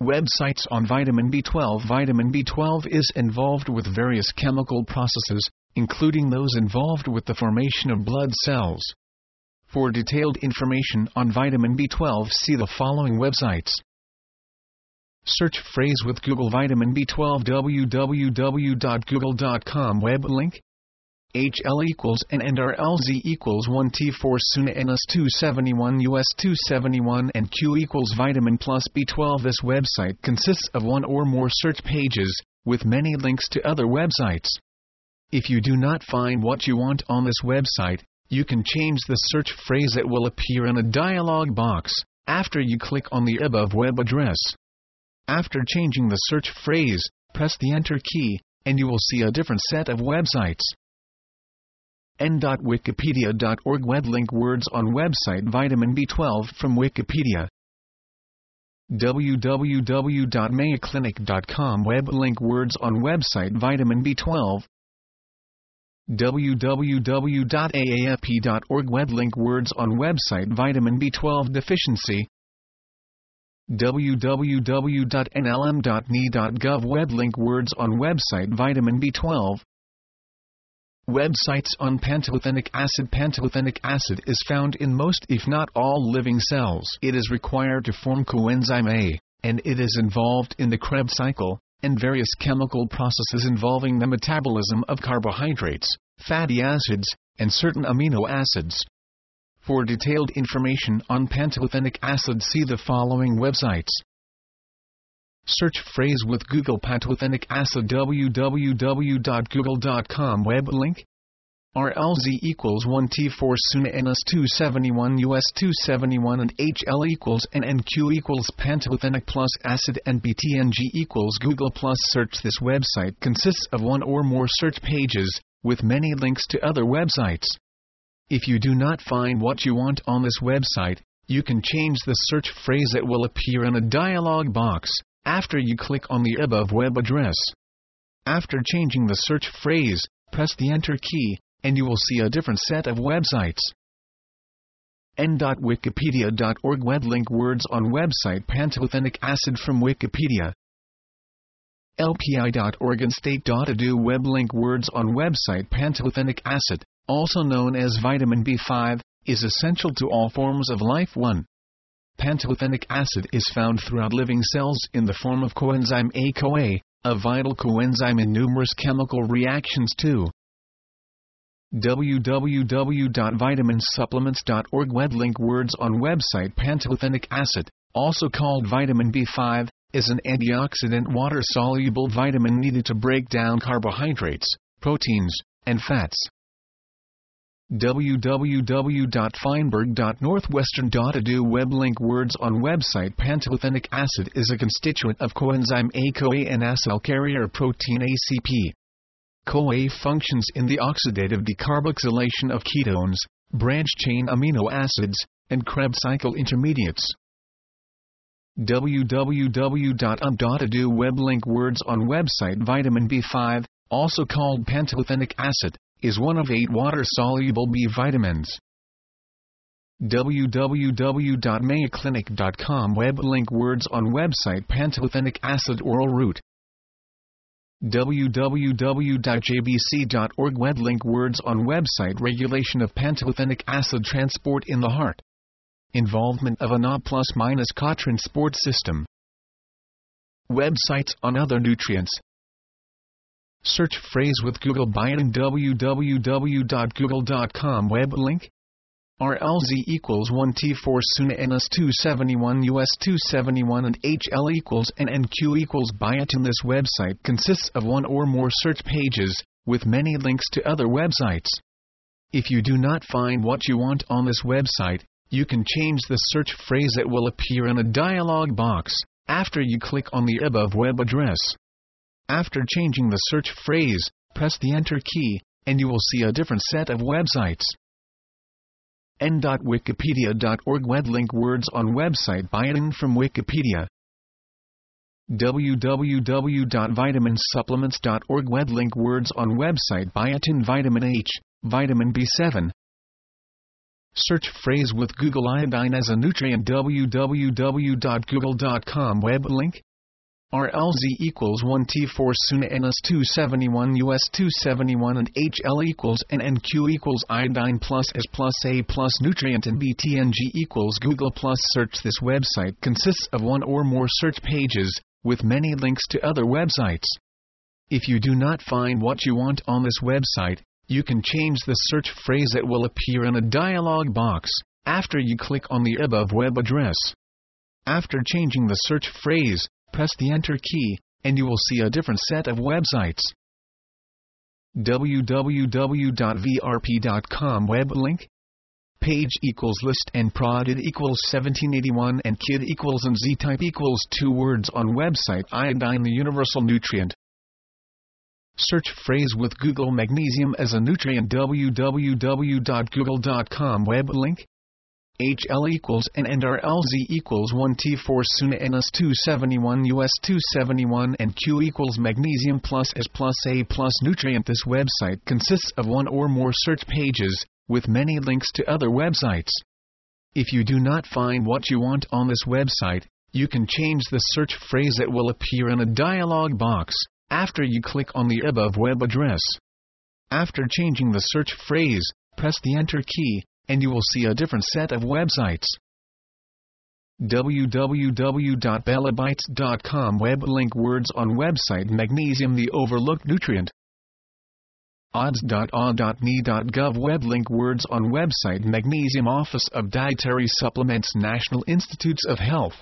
Websites on vitamin B twelve. Vitamin B twelve is involved with various chemical processes, including those involved with the formation of blood cells. For detailed information on vitamin B twelve, see the following websites. Search phrase with Google vitamin B twelve w w w dot google dot com web link. H L equals N and R L Z equals one T four S U N A N S two seventy-one U S two seventy-one and Q equals vitamin plus B twelve. This website consists of one or more search pages, with many links to other websites. If you do not find what you want on this website, you can change the search phrase that will appear in a dialog box after you click on the above web address. After changing the search phrase, press the Enter key, and you will see a different set of websites. n dot wikipedia dot org web link words on website vitamin B twelve from Wikipedia. w w w dot mayo clinic dot com web link words on website vitamin B twelve. w w w dot a a f p dot org web link words on website vitamin B twelve deficiency. w w w dot n l m dot n i dot gov web link words on website vitamin B twelve. Websites on pantothenic acid. Pantothenic acid is found in most, if not all, living cells. It is required to form coenzyme A, and it is involved in the Krebs cycle and various chemical processes involving the metabolism of carbohydrates, fatty acids, and certain amino acids. For detailed information on pantothenic acid, see the following websites. Search phrase with Google pantothenic acid w w w dot google dot com web link. R L Z equals one T four S U N A N S two seventy-one U S two seventy-one and H L equals N and Q equals pantothenic plus acid and B T N G equals Google plus search. This website consists of one or more search pages, with many links to other websites. If you do not find what you want on this website, you can change the search phrase that will appear in a dialog box after you click on the above web address. After changing the search phrase, press the Enter key, and you will see a different set of websites. n dot wikipedia dot org web link words on website pantothenic acid from Wikipedia. L P I dot oregon state dot e d u web link words on website pantothenic acid, also known as vitamin B five, is essential to all forms of life. one. Pantothenic acid is found throughout living cells in the form of coenzyme A-CoA, a vital coenzyme in numerous chemical reactions. two. w w w dot vitamin supplements dot org web link words on website pantothenic acid, also called vitamin B five, is an antioxidant water-soluble vitamin needed to break down carbohydrates, proteins, and fats. w w w dot feinberg dot northwestern dot e d u web link words on website pantothenic acid is a constituent of coenzyme A-CoA and acyl carrier protein A C P. CoA functions in the oxidative decarboxylation of ketones, branch-chain amino acids, and Krebs cycle intermediates. w w w dot u m dot e d u web link words on website vitamin B five, also called pantothenic acid, is one of eight water-soluble B vitamins. w w w dot mayo clinic dot com web link words on website pantothenic acid oral route. w w w dot j b c dot org web link words on website regulation of pantothenic acid transport in the heart. Involvement of an A plus minus K transport system. Websites on other nutrients. Search phrase with Google biotin w w w dot google dot com web link. R L Z equals one T four S U N A N S two seventy-one U S two seventy-one and H L equals N and Q equals biotin. This website consists of one or more search pages, with many links to other websites. If you do not find what you want on this website, you can change the search phrase that will appear in a dialog box after you click on the above web address. After changing the search phrase, press the Enter key, and you will see a different set of websites. n dot wikipedia dot org web link words on website biotin from Wikipedia. w w w dot vitamin supplements dot org web link words on website biotin vitamin H, vitamin B seven. Search phrase with Google iodine as a nutrient w w w dot google dot com web link. R L Z equals one T four S U N A N S two seventy-one U S two seventy-one and H L equals N N Q equals iodine plus S plus A plus nutrient and B T N G equals Google plus search. This website consists of one or more search pages, with many links to other websites. If you do not find what you want on this website, you can change the search phrase that will appear in a dialog box after you click on the above web address. After changing the search phrase, press the Enter key, and you will see a different set of websites. w w w dot v r p dot com web link. Page equals list and prod equals seventeen eighty-one and kid equals and z-type equals two words on website iodine the universal nutrient. Search phrase with Google magnesium as a nutrient w w w dot google dot com web link. H L equals N and R L Z equals one T four S U N A N S two seventy-one U S two seventy-one and Q equals magnesium plus S plus A plus nutrient. This website consists of one or more search pages, with many links to other websites. If you do not find what you want on this website, you can change the search phrase that will appear in a dialog box after you click on the above web address. After changing the search phrase, press the Enter key, and you will see a different set of websites. w w w dot bellabytes dot com web link words on website magnesium the overlooked nutrient. odds dot a w dot n i dot gov web link words on website magnesium Office of Dietary Supplements National Institutes of Health.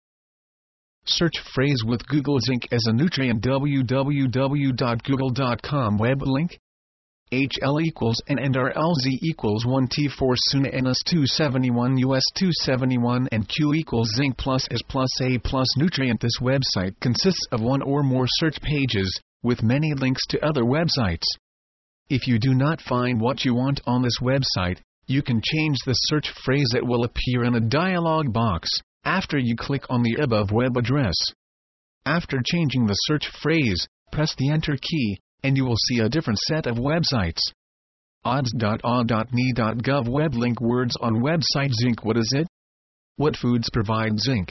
Search phrase with Google zinc as a nutrient w w w dot google dot com web link. H L equals N and R L Z equals one T four S U N A N S two seventy-one U S two seventy-one and Q equals zinc plus S plus A plus nutrient. This website consists of one or more search pages, with many links to other websites. If you do not find what you want on this website, you can change the search phrase that will appear in a dialog box after you click on the above web address. After changing the search phrase, press the Enter key, and you will see a different set of websites. odds dot a w dot n i dot gov web link words on website zinc. What is it? What foods provide zinc?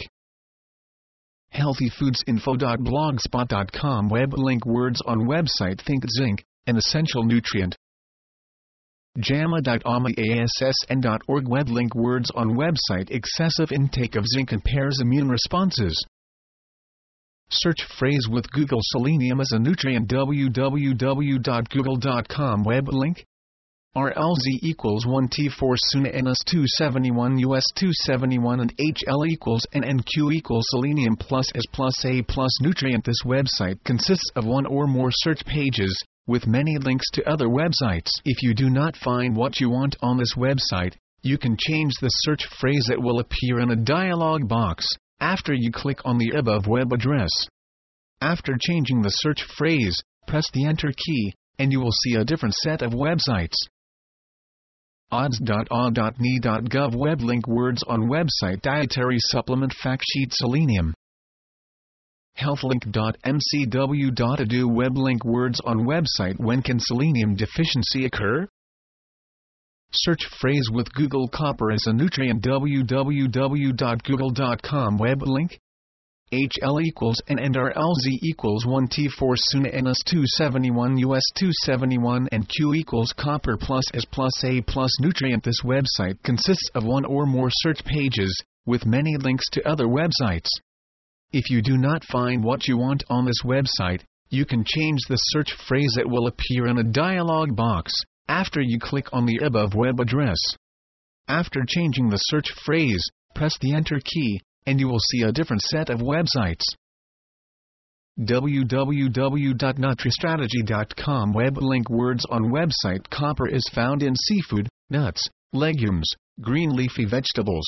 healthy foods info dot blogspot dot com web link words on website think zinc, an essential nutrient. jama dot amassn dot org web link words on website excessive intake of zinc impairs immune responses. Search phrase with Google selenium as a nutrient w w w dot google dot com web link. R L Z equals one T four S U N A N S two seventy-one U S two seventy-one and H L equals N and Q equals selenium plus S plus A plus nutrient. This website consists of one or more search pages, with many links to other websites. If you do not find what you want on this website, you can change the search phrase that will appear in a dialog box after you click on the above web address. After changing the search phrase, press the Enter key, and you will see a different set of websites. odds dot a w dot n i dot gov web link words on website dietary supplement fact sheet selenium. healthlink dot m c w dot e d u web link words on website when can selenium deficiency occur? Search phrase with Google copper as a nutrient w w w dot google dot com web link. H L equals N and R L Z equals one T four S U N A N S two seventy-one U S two seventy-one and Q equals copper plus S plus A plus nutrient. This website consists of one or more search pages, with many links to other websites. If you do not find what you want on this website, you can change the search phrase that will appear in a dialog box after you click on the above web address. After changing the search phrase, press the Enter key, and you will see a different set of websites. w w w dot nutristrategy dot com web link words on website copper is found in seafood, nuts, legumes, green leafy vegetables.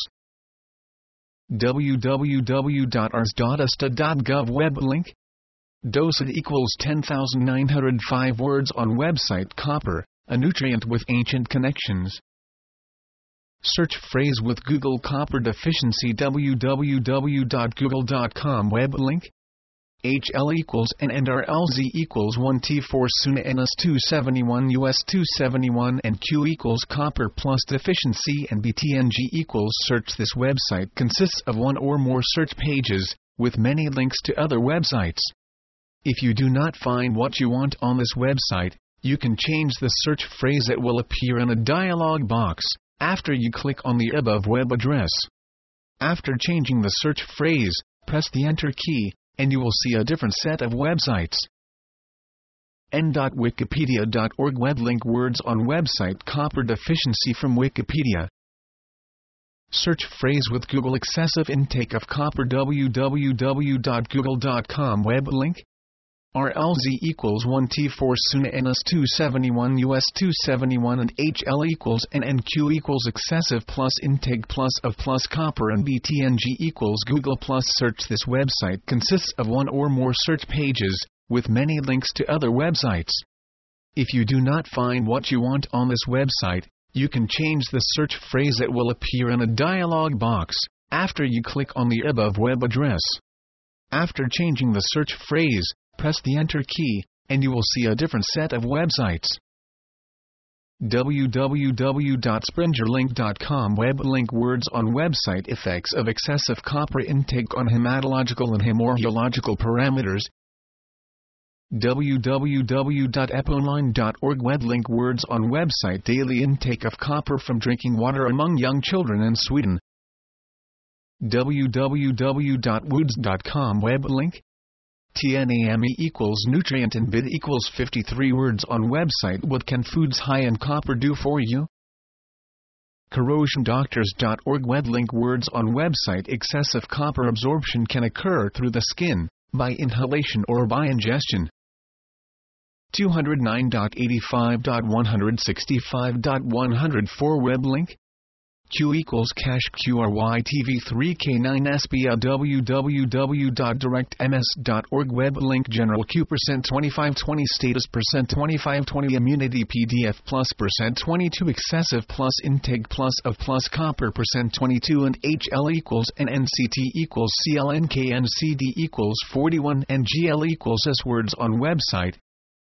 w w w dot a r s dot a s t a dot gov web link. Dosage equals ten thousand nine hundred five words on website copper, a nutrient with ancient connections. Search phrase with Google copper deficiency w w w dot google dot com web link. H L equals N and R L Z equals one T four S U N N S two seventy-one U S two seventy-one and Q equals copper plus deficiency and B T N G equals search. This website consists of one or more search pages, with many links to other websites. If you do not find what you want on this website, you can change the search phrase that will appear in a dialog box, after you click on the above web address. After changing the search phrase, press the Enter key, and you will see a different set of websites. N dot wikipedia dot org web link words on website copper deficiency from Wikipedia. Search phrase with Google excessive intake of copper w w w dot google dot com web link. R L Z equals one T four S U N N S two seventy-one U S two seventy-one and H L equals N and Q equals excessive plus intake plus of plus copper and B T N G equals Google plus search. This website consists of one or more search pages, with many links to other websites. If you do not find what you want on this website, you can change the search phrase that will appear in a dialog box, after you click on the above web address. After changing the search phrase, press the Enter key, and you will see a different set of websites. w w w dot springerlink dot com web link words on website effects of excessive copper intake on hematological and hemorrhagiological parameters. w w w dot eponline dot org web link words on website daily intake of copper from drinking water among young children in Sweden. w w w dot woods dot com web link. T N A M E equals nutrient and B I D equals fifty-three words on website. What can foods high in copper do for you? corrosion doctors dot org web link words on website. Excessive copper absorption can occur through the skin, by inhalation or by ingestion. two oh nine dot eighty-five dot one sixty-five dot one oh four web link. Q equals cache Q R Y T V three K nine S B A w w w dot direct m s dot org web link general Q percent twenty-five twenty status percent twenty-five twenty immunity P D F plus percent twenty-two excessive plus intake plus of plus copper percent twenty-two and H L equals N N C T equals C L N K N C D equals forty-one and G L equals S words on website.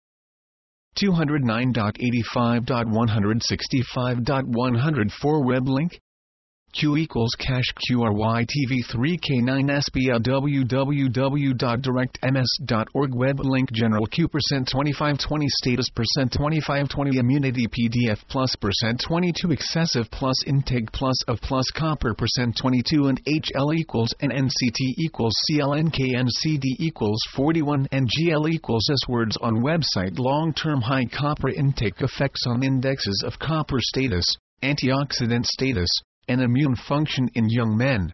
two oh nine dot eighty-five dot one sixty-five dot one oh four web link. Q equals cache Q R Y T V three K nine S B A w w w dot direct m s dot org web link general Q percent twenty-five twenty status percent twenty-five twenty immunity P D F plus percent twenty-two excessive plus intake plus of plus copper percent twenty-two and H L equals N N C T equals C L N K N C D equals forty-one and G L equals S words on website. Long-term high copper intake effects on indexes of copper status, antioxidant status, and immune function in young men.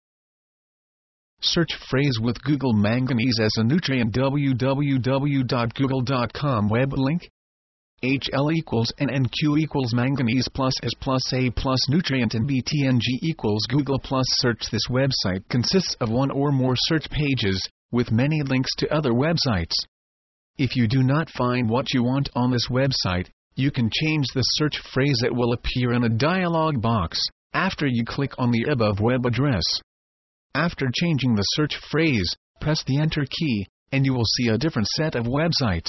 Search phrase with Google manganese as a nutrient w w w dot google dot com web link. H L equals N and Q equals manganese plus S plus A plus nutrient and B T N G equals Google plus search. This website consists of one or more search pages, with many links to other websites. If you do not find what you want on this website, you can change the search phrase that will appear in a dialog box, after you click on the above web address. After changing the search phrase, press the Enter key, and you will see a different set of websites.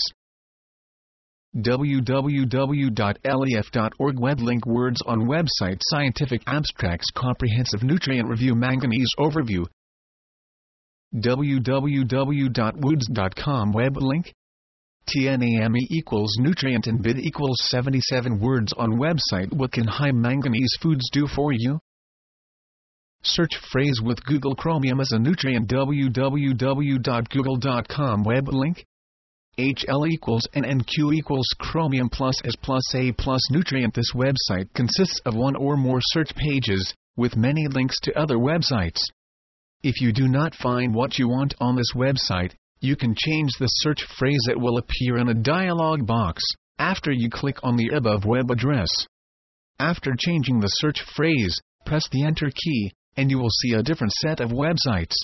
w w w dot L E F dot org web link words on website scientific abstracts comprehensive nutrient review manganese overview. w w w dot woods dot com web link. T N A M E equals nutrient and B I D equals seventy-seven words on website. What can high manganese foods do for you? Search phrase with Google Chromium as a nutrient w w w dot google dot com web link. H L equals N and Q equals chromium plus S plus A plus nutrient. This website consists of one or more search pages, with many links to other websites. If you do not find what you want on this website, you can change the search phrase that will appear in a dialog box, after you click on the above web address. After changing the search phrase, press the Enter key, and you will see a different set of websites.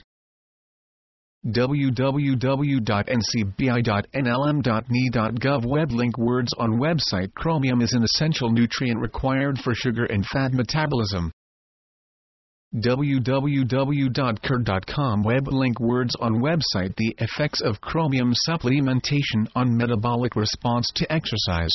w w w dot n c b i dot n l m dot n e dot gov web link words on website. Chromium is an essential nutrient required for sugar and fat metabolism. w w w dot c u r dot com web link words on website The effects of chromium supplementation on metabolic response to exercise.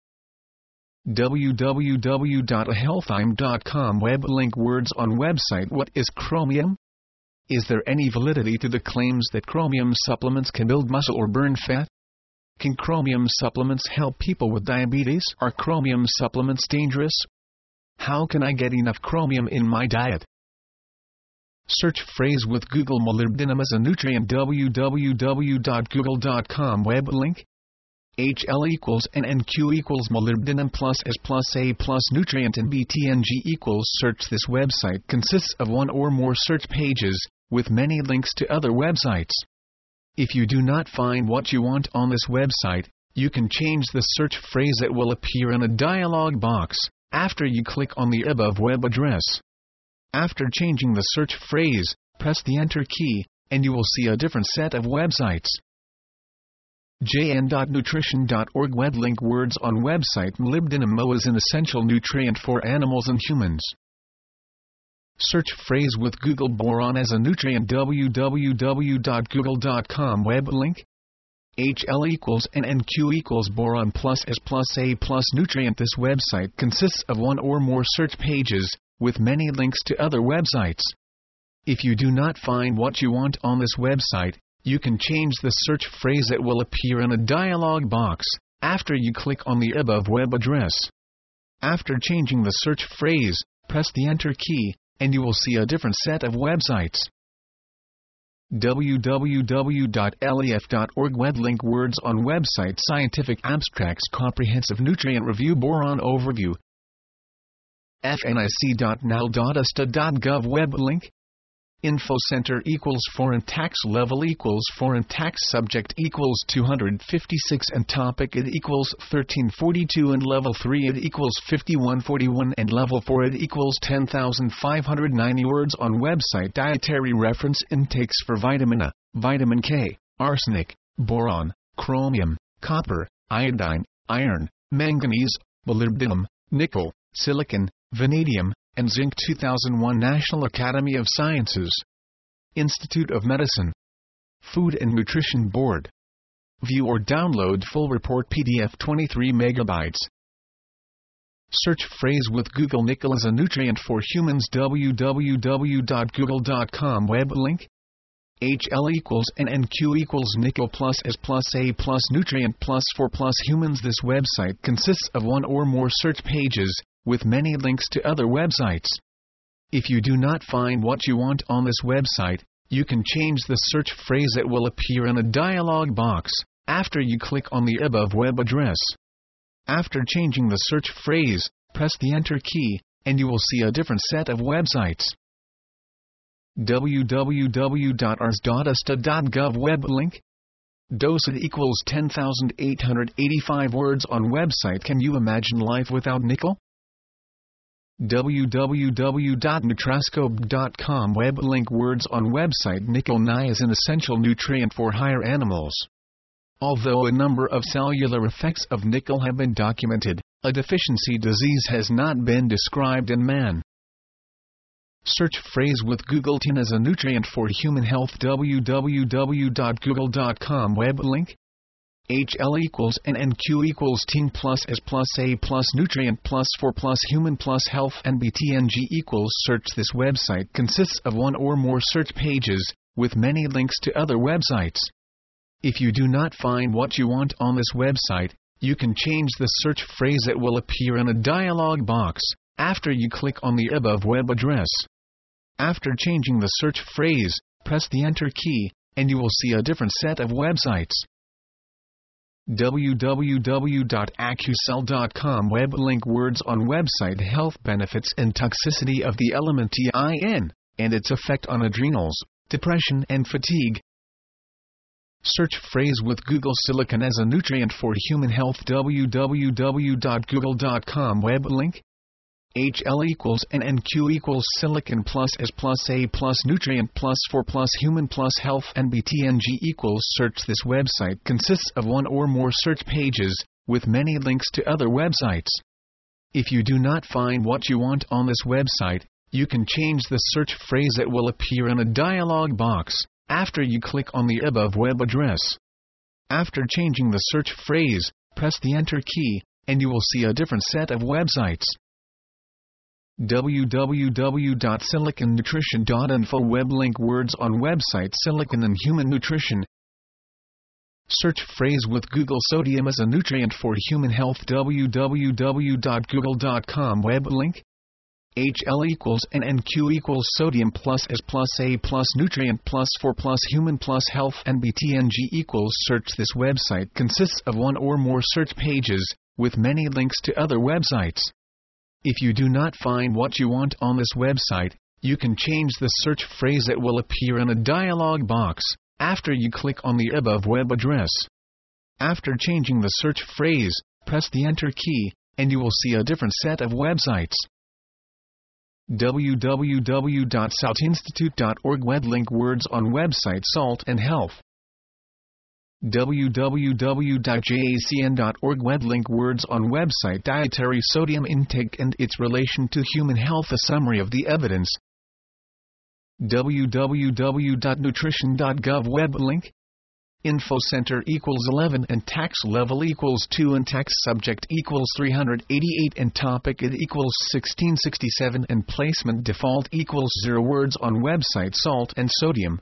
w w w dot healthime dot com web link words on website What is chromium? Is there any validity to the claims that chromium supplements can build muscle or burn fat? Can chromium supplements help people with diabetes? Are chromium supplements dangerous? How can I get enough chromium in my diet? Search phrase with Google molybdenum as a nutrient. w w w dot google dot com web link H L equals N N Q equals molybdenum plus S plus A plus nutrient and B T N G equals search. This website consists of one or more search pages, with many links to other websites. If you do not find what you want on this website, you can change the search phrase that will appear in a dialog box after you click on the above web address. After changing the search phrase, press the Enter key, and you will see a different set of websites. j n dot nutrition dot org web link words on website Molybdenum Mo is an essential nutrient for animals and humans. Search phrase with Google boron as a nutrient. w w w dot google dot com web link H L equals N N Q equals boron plus S plus A plus nutrient. This website consists of one or more search pages, with many links to other websites. If you do not find what you want on this website, you can change the search phrase that will appear in a dialog box after you click on the above web address. After changing the search phrase, press the Enter key, and you will see a different set of websites. w w w dot lef dot org web link words on website Scientific Abstracts Comprehensive Nutrient Review Boron Overview f n i c dot n a l dot a s t a dot gov web link Info Center equals foreign tax level equals foreign tax subject equals two hundred fifty-six and topic it equals thirteen forty-two and level three it equals fifty-one forty-one and level four it equals ten thousand five hundred ninety words on website. Dietary reference intakes for vitamin A, vitamin K, arsenic, boron, chromium, copper, iodine, iron, manganese, molybdenum, nickel, silicon, vanadium, and zinc. two thousand one National Academy of Sciences. Institute of Medicine. Food and Nutrition Board. View or download full report P D F twenty-three megabytes. Search phrase with Google nickel as a nutrient for humans. w w w dot google dot com web link H L equals N N Q equals nickel plus S plus A plus nutrient plus for plus humans. This website consists of one or more search pages, with many links to other websites. If you do not find what you want on this website, you can change the search phrase that will appear in a dialog box after you click on the above web address. After changing the search phrase, press the Enter key, and you will see a different set of websites. w w w dot a r s dot a s t a dot gov web link Dose equals ten thousand eight hundred eighty-five words on website. Can you imagine life without nickel? w w w dot nutrascope dot com web link words on website Nickel Ni is an essential nutrient for higher animals. Although a number of cellular effects of nickel have been documented, a deficiency disease has not been described in man. Search phrase with Google tin as a nutrient for human health. w w w dot google dot com web link H L equals N N Q equals tin plus S plus A plus nutrient plus for plus human plus health and B T N G equals search. This website consists of one or more search pages, with many links to other websites. If you do not find what you want on this website, you can change the search phrase that will appear in a dialog box after you click on the above web address. After changing the search phrase, press the Enter key, and you will see a different set of websites. w w w dot accusel dot com web link words on website Health benefits and toxicity of the element tin, and its effect on adrenals, depression and fatigue. Search phrase with Google silicon as a nutrient for human health. w w w dot google dot com web link H L equals N N Q equals silicon plus S plus A plus nutrient plus for plus human plus health and B T N G equals search. This website consists of one or more search pages, with many links to other websites. If you do not find what you want on this website, you can change the search phrase that will appear in a dialog box after you click on the above web address. After changing the search phrase, press the Enter key, and you will see a different set of websites. w w w dot silicon nutrition dot info Web link words on website Silicon and Human Nutrition. Search phrase with Google sodium as a nutrient for human health w w w dot google dot com Web link H L equals N N Q equals sodium plus S plus A plus nutrient plus for plus human plus health and B T N G equals search. This website consists of one or more search pages, with many links to other websites. If you do not find what you want on this website, you can change the search phrase that will appear in a dialog box after you click on the above web address. After changing the search phrase, press the Enter key, and you will see a different set of websites. w w w dot salt institute dot org Web link words on website Salt and Health. w w w dot j A C N dot org Web link words on website Dietary sodium intake and its relation to human health. A summary of the evidence. w w w dot nutrition dot gov Web link Info Center equals eleven and tax level equals two and tax subject equals three hundred eighty-eight and topic it equals sixteen sixty-seven and placement default equals zero. Words on website Salt and Sodium.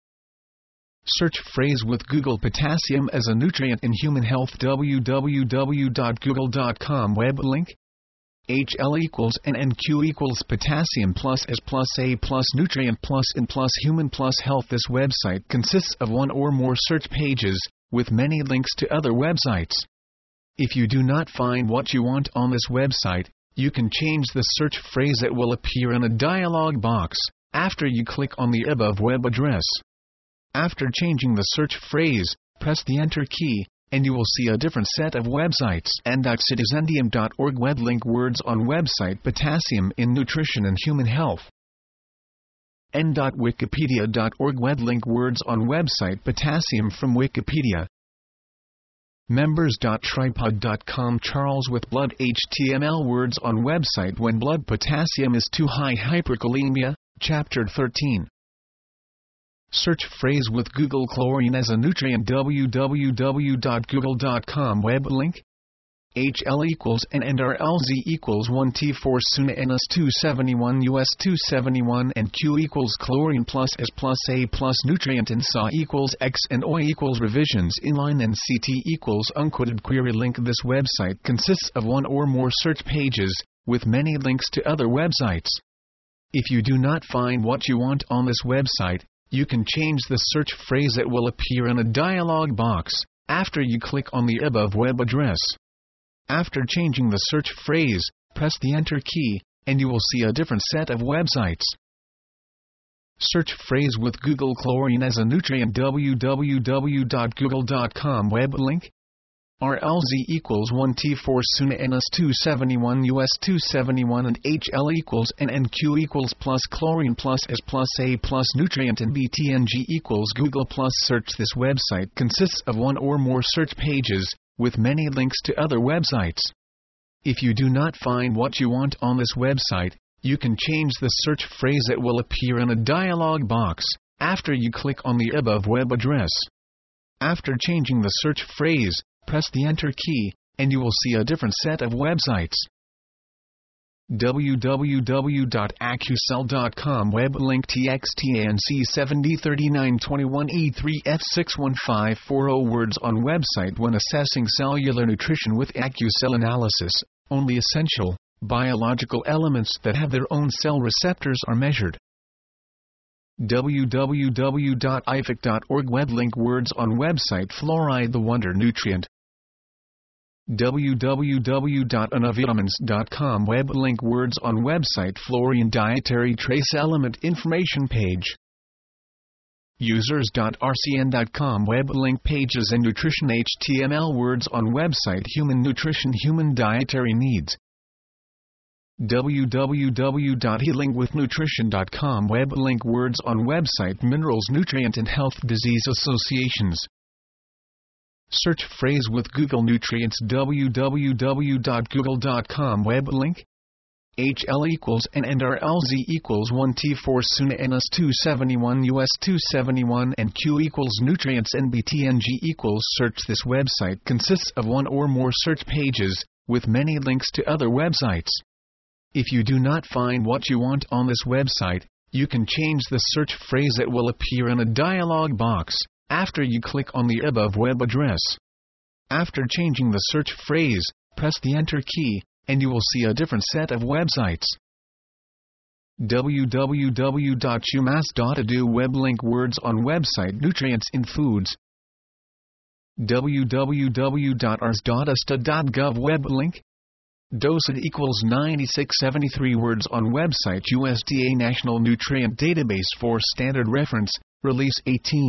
Search phrase with Google potassium as a nutrient in human health w w w dot google dot com Web link H L equals N N Q equals potassium plus S plus A plus nutrient plus N plus human plus health. This website consists of one or more search pages, with many links to other websites. If you do not find what you want on this website, you can change the search phrase that will appear in a dialog box after you click on the above web address. After changing the search phrase, press the Enter key, and you will see a different set of websites. n dot citizendium dot org Web link words on website Potassium in Nutrition and Human Health. n dot wikipedia dot org Web link words on website Potassium from Wikipedia. members dot tripod dot com Charles with blood H T M L words on website When blood potassium is too high hyperkalemia, Chapter thirteen. Search phrase with Google chlorine as a nutrient w w w dot google dot com Web link H L equals N and R L Z equals one T four Suna N S two seventy-one U S two seventy-one and Q equals chlorine plus S plus A plus nutrient and S A equals X and O equals revisions inline and C T equals unquoted query link. This website consists of one or more search pages, with many links to other websites. If you do not find what you want on this website, you can change the search phrase that will appear in a dialog box after you click on the above web address. After changing the search phrase, press the Enter key, and you will see a different set of websites. Search phrase with Google chlorine as a nutrient w w w dot google dot com Web link R L Z equals one T four Suna N S two seventy-one U S two seventy-one and H L equals N N Q equals plus chlorine plus S plus A plus nutrient and B T N G equals Google plus search. This website consists of one or more search pages, with many links to other websites. If you do not find what you want on this website, you can change the search phrase that will appear in a dialog box after you click on the above web address. After changing the search phrase, press the Enter key, and you will see a different set of websites. w w w dot accusel dot com Web link T X T A N C seven D thirty-nine twenty-one E three F six one five four zero words on website When assessing cellular nutrition with AccuCell analysis, only essential, biological elements that have their own cell receptors are measured. w w w dot I F A C dot org Web link words on website Fluoride the Wonder Nutrient. w w w dot anavitamins dot com Web link words on website Fluorine Dietary Trace Element Information page. users dot R C N dot com Web link pages and nutrition H T M L words on website Human Nutrition Human Dietary Needs. w w w dot healing with nutrition dot com Web link words on website Minerals Nutrient and Health Disease Associations. Search phrase with Google Nutrients w w w dot google dot com Web link H L equals N and R L Z equals one T four S U N N S two seventy-one U S two seventy-one and Q equals nutrients N B T N G equals search. This website consists of one or more search pages, with many links to other websites. If you do not find what you want on this website, you can change the search phrase that will appear in a dialog box, after you click on the above web address. After changing the search phrase, press the Enter key, and you will see a different set of websites. w w w dot u mass dot e d u web link words on website nutrients in foods. w w w dot a r s dot a s t a dot gov web link. Dosad equals ninety-six seventy-three words on website U S D A National Nutrient Database for Standard Reference, Release eighteen.